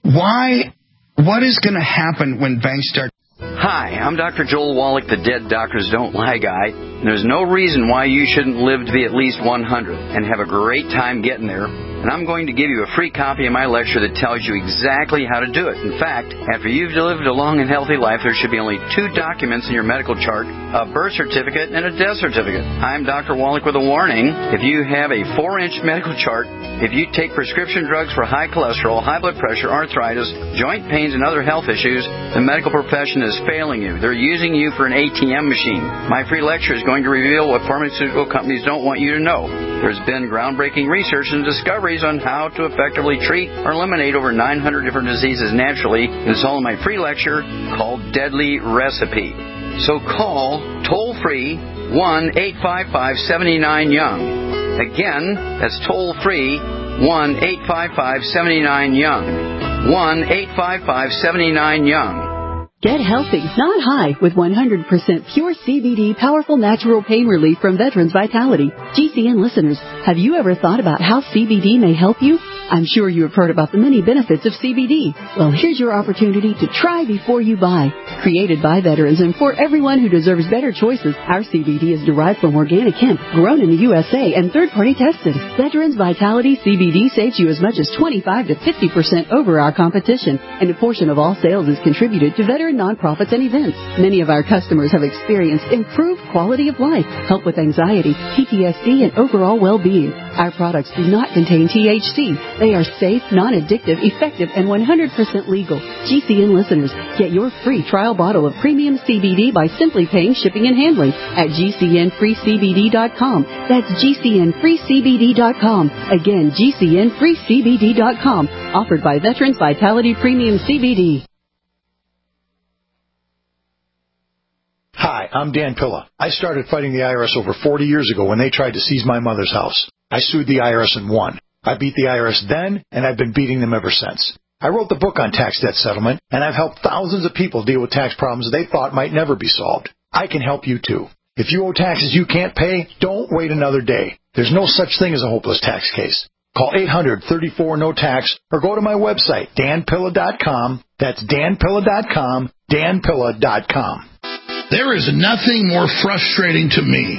S5: why, what is going to happen when banks start?
S16: Hi, I'm Doctor Joel Wallach, the Dead Doctors Don't Lie guy. There's no reason why you shouldn't live to be at least one hundred and have a great time getting there. And I'm going to give you a free copy of my lecture that tells you exactly how to do it. In fact, after you've lived a long and healthy life, there should be only two documents in your medical chart, a birth certificate and a death certificate. I'm Doctor Wallach with a warning. If you have a four-inch medical chart, if you take prescription drugs for high cholesterol, high blood pressure, arthritis, joint pains, and other health issues, the medical profession is failing you. They're using you for an A T M machine. My free lecture is going to reveal what pharmaceutical companies don't want you to know. There's been groundbreaking research and discoveries on how to effectively treat or eliminate over nine hundred different diseases naturally. It's all in my free lecture called Deadly Recipe. So call toll-free one eight five five, seven nine, young. Again, that's toll-free one eight five five, seven nine, young. one eight five five, seven nine, young.
S1: Get healthy, not high, with one hundred percent pure C B D powerful natural pain relief from Veterans Vitality. G C N listeners, have you ever thought about how C B D may help you? I'm sure you have heard about the many benefits of C B D. Well, here's your opportunity to try before you buy. Created by veterans and for everyone who deserves better choices, our C B D is derived from organic hemp, grown in the U S A and third-party tested. Veterans Vitality C B D saves you as much as twenty-five to fifty percent over our competition, and a portion of all sales is contributed to veteran nonprofits and events. Many of our customers have experienced improved quality of life, help with anxiety, P T S D, and overall well-being. Our products do not contain T H C. They are safe, non-addictive, effective, and one hundred percent legal. G C N listeners, get your free trial bottle of premium C B D by simply paying shipping and handling at G C N free C B D dot com. That's G C N free C B D dot com. Again, G C N free C B D dot com. Offered by Veterans Vitality Premium C B D.
S15: Hi, I'm Dan Pilla. I started fighting the I R S over forty years ago when they tried to seize my mother's house. I sued the I R S and won. I beat the I R S then, and I've been beating them ever since. I wrote the book on tax debt settlement, and I've helped thousands of people deal with tax problems they thought might never be solved. I can help you, too. If you owe taxes you can't pay, don't wait another day. There's no such thing as a hopeless tax case. Call eight hundred, thirty-four, no tax or go to my website, dan pilla dot com. That's dan pilla dot com, dan pilla dot com.
S2: There is nothing more frustrating to me,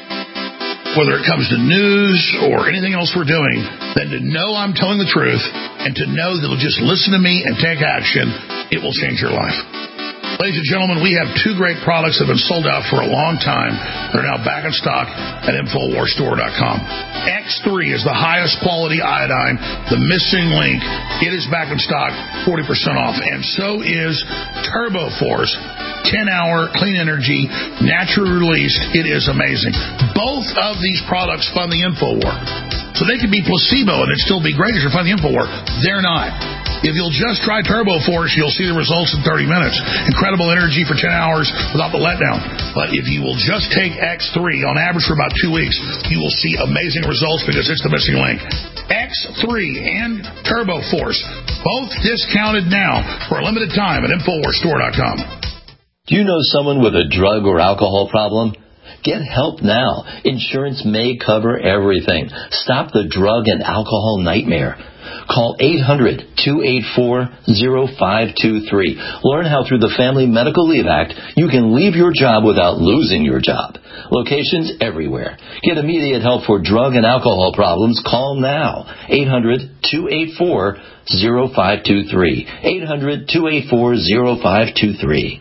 S2: whether it comes to news or anything else we're doing, than to know I'm telling the truth and to know that you'll just listen to me and take action. It will change your life. Ladies and gentlemen, we have two great products that have been sold out for a long time. They're now back in stock at infowars store dot com. X three is the highest quality iodine, the missing link. It is back in stock, forty percent off. And so is TurboForce, ten-hour clean energy, naturally released. It is amazing. Both of these products fund the InfoWar. So they could be placebo and it'd still be great as you're funding the InfoWar. They're not. If you'll just try TurboForce, you'll see the results in thirty minutes. Incredible energy for ten hours without the letdown. But if you will just take X three, on average for about two weeks, you will see amazing results because it's the missing link. X three and TurboForce, both discounted now for a limited time at infowars store dot com.
S4: Do you know someone with a drug or alcohol problem? Get help now. Insurance may cover everything. Stop the drug and alcohol nightmare. Call eight hundred, two eight four, zero five two three. Learn how through the Family Medical Leave Act you can leave your job without losing your job. Locations everywhere. Get immediate help for drug and alcohol problems. Call now. eight hundred, two eight four, zero five two three. eight hundred, two eight four, zero five two three.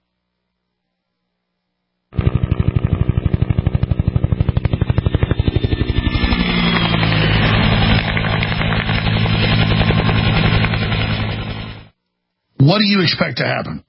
S2: What do you expect to happen?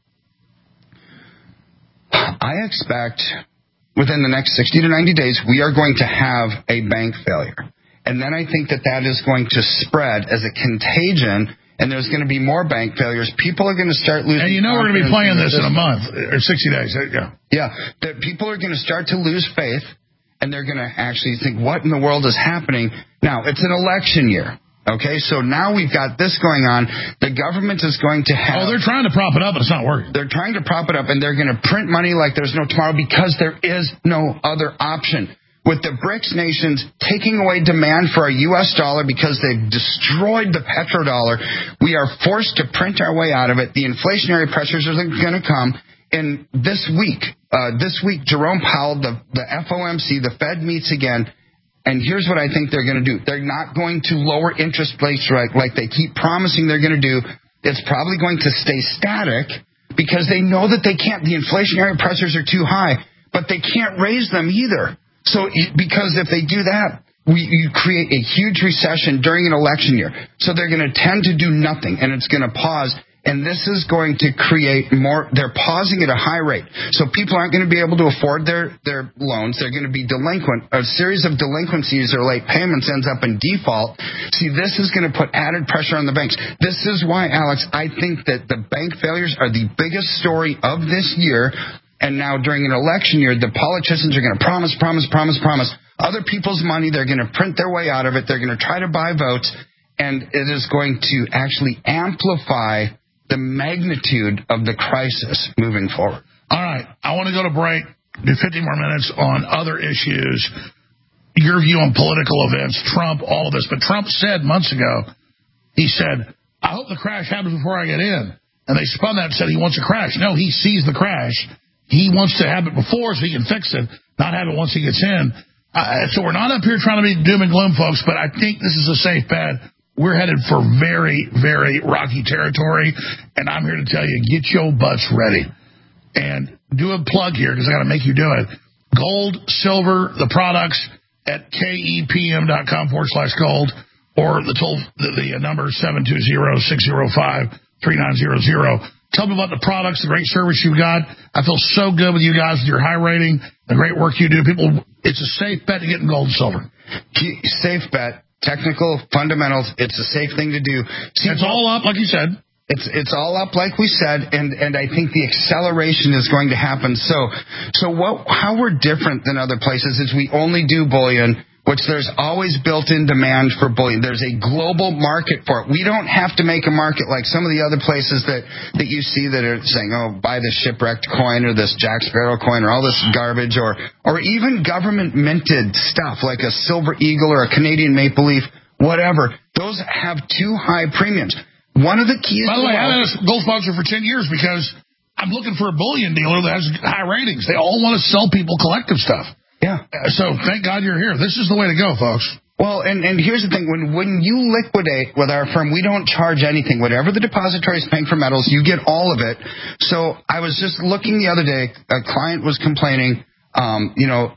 S5: I expect within the next sixty to ninety days, we are going to have a bank failure. And then I think that that is going to spread as a contagion, and there's going to be more bank failures. People are going to start losing.
S2: And you know we're going to be playing this in a month or sixty days. Yeah.
S5: Yeah. That people are going to start to lose faith, and they're going to actually think, what in the world is happening? Now, it's an election year. Okay, so now we've got this going on. The government is going to have...
S2: Oh, they're trying to prop it up, but it's not working.
S5: They're trying to prop it up, and they're going to print money like there's no tomorrow because there is no other option. With the BRICS nations taking away demand for our U S dollar because they've destroyed the petrodollar, we are forced to print our way out of it. The inflationary pressures are going to come. And this week, uh, this week, Jerome Powell, the, the F O M C, the Fed meets again. And here's what I think they're going to do. They're not going to lower interest rates like, like they keep promising they're going to do. It's probably going to stay static because they know that they can't. The inflationary pressures are too high, but they can't raise them either. So because if they do that, we you create a huge recession during an election year. So they're going to tend to do nothing, and it's going to pause. And this is going to create more, they're pausing at a high rate. So people aren't going to be able to afford their, their loans. They're going to be delinquent. A series of delinquencies or late payments ends up in default. See, this is going to put added pressure on the banks. This is why, Alex, I think that the bank failures are the biggest story of this year. And now during an election year, the politicians are going to promise, promise, promise, promise other people's money. They're going to print their way out of it. They're going to try to buy votes. And it is going to actually amplify the magnitude of the crisis moving forward.
S2: All right. I want to go to break, do fifty more minutes on other issues, your view on political events, Trump, all of this. But Trump said months ago He said, I hope the crash happens before I get in. And they spun that and said he wants a crash. No, he sees the crash. He wants to have it before so he can fix it, not have it once he gets in. Uh, so we're not up here trying to be doom and gloom, folks, but I think this is a safe bet. We're headed for very, very rocky territory, and I'm here to tell you, get your butts ready. And do a plug here, because I got to make you do it. Gold, silver, the products at kepm.com forward slash gold, or the toll, the, the number seven two zero, six zero five, three nine zero zero. Tell me about the products, the great service you've got. I feel so good with you guys, with your high rating, the great work you do. People, it's a safe bet to get in gold and silver.
S5: Safe bet. Technical fundamentals. It's a safe thing to do. See,
S2: it's all up, like you said.
S5: It's it's all up, like we said, and, and I think the acceleration is going to happen. So so what? How we're different than other places is we only do bullion, which there's always built-in demand for bullion. There's a global market for it. We don't have to make a market like some of the other places that, that you see that are saying, oh, buy this shipwrecked coin or this Jack Sparrow coin or all this garbage, or or even government-minted stuff like a Silver Eagle or a Canadian Maple Leaf, whatever. Those have too high premiums. One of the keys...
S2: By the way, I've been a gold sponsor for ten years because I'm looking for a bullion dealer that has high ratings. They all want to sell people collective stuff.
S5: Yeah.
S2: So thank God you're here. This is the way to go, folks.
S5: Well, and, and here's the thing. When when you liquidate with our firm, we don't charge anything. Whatever the depository is paying for metals, you get all of it. So I was just looking the other day. A client was complaining, um, you know,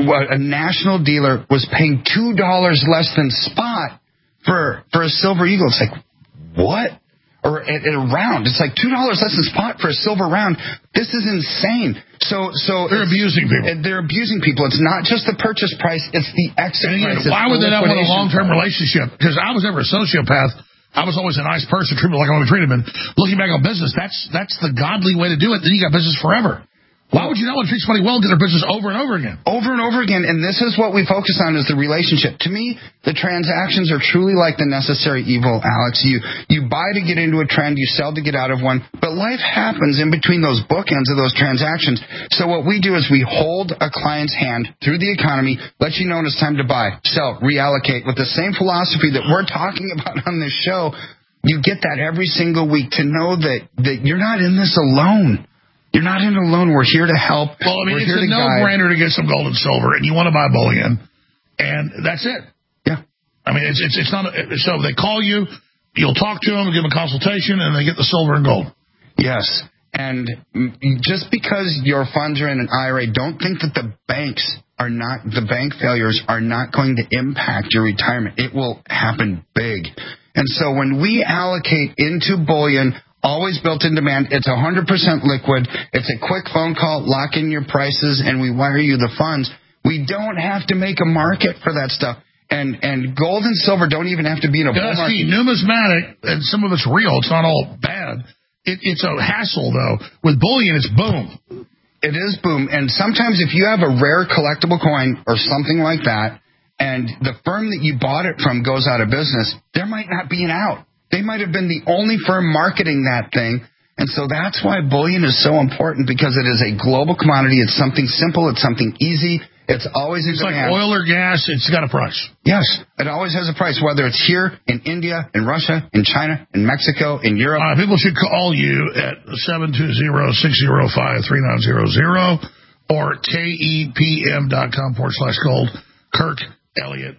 S5: a national dealer was paying two dollars less than spot for, for a Silver Eagle. It's like, what? Or at, at a round. It's like two dollars less than spot for a silver round. This is insane. So, so
S2: They're abusing people.
S5: They're abusing people. It's not just the purchase price, it's the exit price.
S2: Why would they not want a long-term relationship? Because I was never a sociopath. I was always a nice person, treated like I want to be treated. Looking back on business, that's that's the godly way to do it. Then you got business forever. Why would you not want to treat somebody well and get their business over and over again?
S5: Over and over again, and this is what we focus on is the relationship. To me, the transactions are truly like the necessary evil, Alex. You you buy to get into a trend, you sell to get out of one, but life happens in between those bookends of those transactions. So what we do is we hold a client's hand through the economy, let you know when it's time to buy, sell, reallocate, with the same philosophy that we're talking about on this show. You get that every single week to know that, that you're not in this alone. You're not in it alone. We're here to help.
S2: Well, I mean,
S5: We're
S2: it's a no-brainer to get some gold and silver, and you want to buy bullion, and that's it.
S5: Yeah.
S2: I mean, it's it's it's not. A, so they call you, you'll talk to them, give them a consultation, and they get the silver and gold.
S5: Yes. And just because your funds are in an I R A, don't think that the banks are not, the bank failures are not going to impact your retirement. It will happen big. And so when we allocate into bullion, always built-in demand. It's one hundred percent liquid. It's a quick phone call, lock in your prices, and we wire you the funds. We don't have to make a market for that stuff. And and gold and silver don't even have to be in a bull market.
S2: See, numismatic, and some of it's real. It's not all bad. It, it's a hassle, though. With bullion, it's boom.
S5: It is boom. And sometimes if you have a rare collectible coin or something like that, and the firm that you bought it from goes out of business, there might not be an out. They might have been the only firm marketing that thing. And so that's why bullion is so important, because it is a global commodity. It's something simple. It's something easy. It's always in
S2: It's
S5: demand.
S2: like oil or gas. It's got a price.
S5: Yes. It always has a price, whether it's here, in India, in Russia, in China, in Mexico, in Europe.
S2: Uh, people should call you at seven two zero, six zero five, three nine zero zero or kepm.com forward slash gold. Kirk Elliott.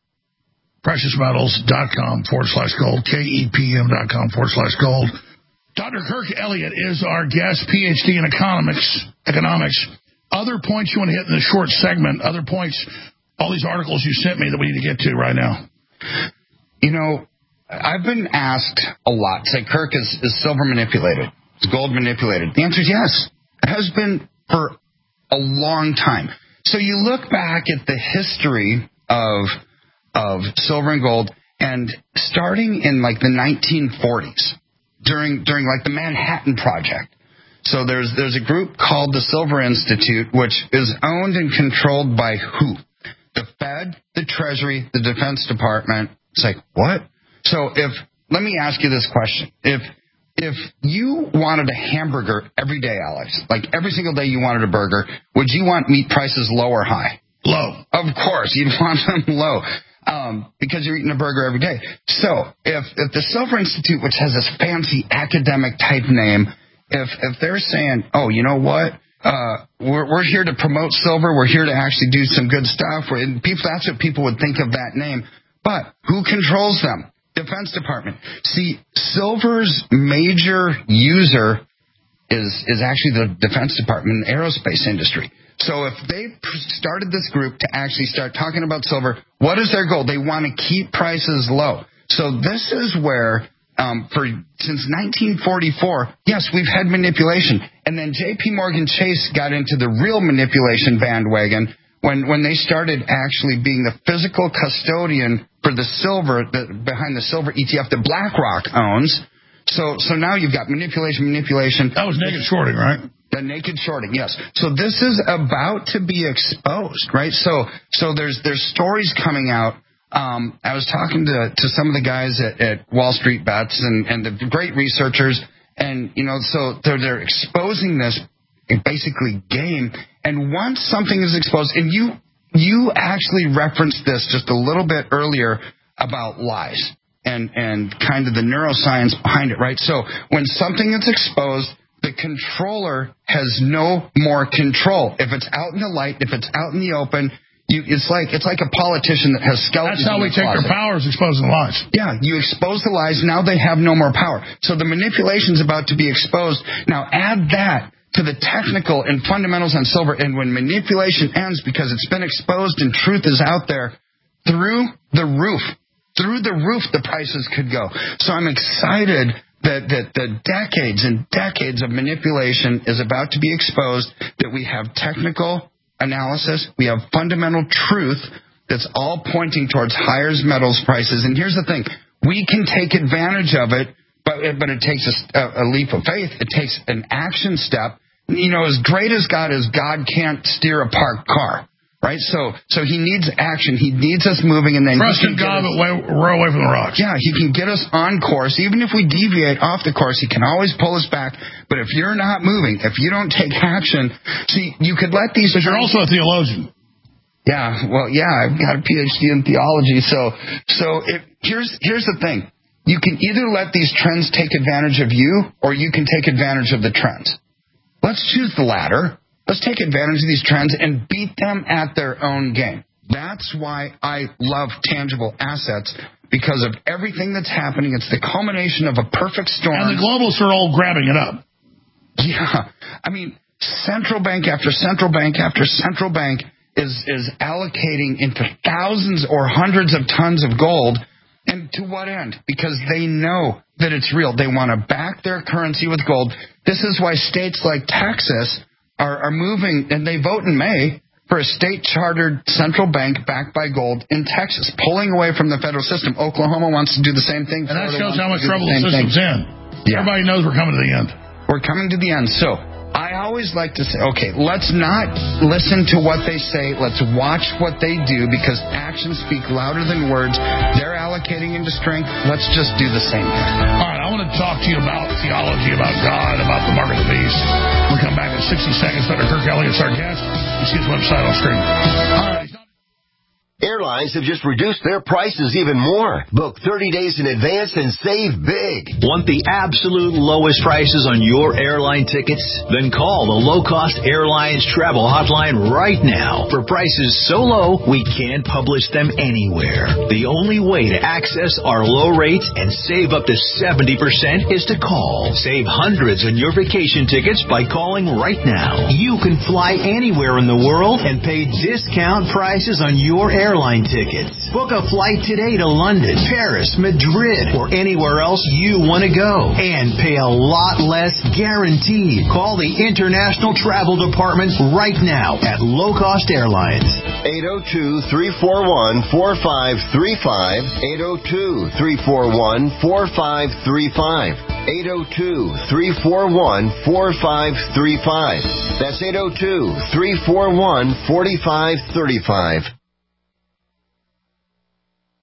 S2: PreciousMetals.com forward slash gold, kepm.com forward slash gold. Doctor Kirk Elliott is our guest, P H D in economics. economics. Other points you want to hit in this short segment, other points, all these articles you sent me that we need to get to right now.
S5: You know, I've been asked a lot, say, Kirk, is, is silver manipulated? Is gold manipulated? The answer is yes. It has been for a long time. So you look back at the history of of silver and gold, and starting in like the nineteen forties, during during like the Manhattan Project. So there's there's a group called the Silver Institute, which is owned and controlled by who? The Fed, the Treasury, the Defense Department. It's like, what? So if let me ask you this question. If if you wanted a hamburger every day, Alex, like every single day you wanted a burger, would you want meat prices low or high?
S2: Low.
S5: Of course, you'd want them low. um, because you're eating a burger every day. So if, if the Silver Institute, which has this fancy academic type name, if if they're saying, oh, you know what, uh, we're we're here to promote silver, we're here to actually do some good stuff, we're, and people, that's what people would think of that name. But who controls them? Defense Department. See, silver's major user is is actually the Defense Department and aerospace industry. So if they started this group to actually start talking about silver, what is their goal? They want to keep prices low. So this is where, um, for since nineteen forty-four, yes, we've had manipulation. And then J P. Morgan Chase got into the real manipulation bandwagon when, when they started actually being the physical custodian for the silver, the, behind the silver E T F that BlackRock owns. So so now you've got manipulation, manipulation.
S2: That was naked shorting, right?
S5: The naked shorting, yes. So this is about to be exposed, right? So so there's there's stories coming out. Um, I was talking to, to some of the guys at, at Wall Street Bets and, and the great researchers, and, you know, so they're, they're exposing this basically game. And once something is exposed, and you you actually referenced this just a little bit earlier about lies and, and kind of the neuroscience behind it, right? So when something is exposed, the controller has no more control. If it's out in the light, if it's out in the open, you, it's like it's like a politician that has skeletons.
S2: That's how we take their power, is exposing the lies.
S5: Yeah, you expose the lies. Now they have no more power. So the manipulation's about to be exposed. Now add that to the technical and fundamentals on silver, and when manipulation ends because it's been exposed and truth is out there, through the roof, through the roof, the prices could go. So I'm excited that, that the decades and decades of manipulation is about to be exposed, that we have technical analysis, we have fundamental truth that's all pointing towards higher metals prices. And here's the thing, we can take advantage of it, but, but it takes a, a leap of faith. It takes an action step. You know, as great as God is, God can't steer a parked car. Right, so so he needs action. He needs us moving, and then
S2: trust in God, but row away from the rocks.
S5: Yeah, he can get us on course. Even if we deviate off the course, he can always pull us back. But if you're not moving, if you don't take action, see, you could let these.
S2: Because you're also a theologian.
S5: Yeah, well, yeah, I've got a P H D in theology. So so if, here's here's the thing: you can either let these trends take advantage of you, or you can take advantage of the trends. Let's choose the latter. Let's take advantage of these trends and beat them at their own game. That's why I love tangible assets, because of everything that's happening. It's the culmination of a perfect storm.
S2: And the globalists are all grabbing it up.
S5: Yeah. I mean, central bank after central bank after central bank is, is allocating into thousands or hundreds of tons of gold. And to what end? Because they know that it's real. They want to back their currency with gold. This is why states like Texas Are, are moving, and they vote in May for a state-chartered central bank backed by gold in Texas, pulling away from the federal system. Oklahoma wants to do the same thing.
S2: And that shows how much trouble the system's in. Yeah. Everybody knows we're coming to the end.
S5: We're coming to the end. So I always like to say, okay, let's not listen to what they say. Let's watch what they do, because actions speak louder than words. They're allocating into strength. Let's just do the same thing.
S2: All right, I want to talk to you about theology, about God, about the mark of the beast. We'll come back in sixty seconds. Doctor Kirk Elliott's our guest. You see his website on screen. All right.
S6: Airlines have just reduced their prices even more. Book thirty days in advance and save big.
S19: Want the absolute lowest prices on your airline tickets? Then call the Low Cost Airlines Travel Hotline right now for prices so low we can't publish them anywhere. The only way to access our low rates and save up to seventy percent is to call. Save hundreds on your vacation tickets by calling right now. You can fly anywhere in the world and pay discount prices on your airline airline tickets. Book a flight today to London, Paris, Madrid, or anywhere else you want to go, and pay a lot less guaranteed. Call the International Travel Department right now at Low Cost Airlines.
S6: eight oh two, three four one, four five three five. eight oh two, three four one, four five three five. eight oh two, three four one, four five three five. That's eight oh two, three four one, four five three five.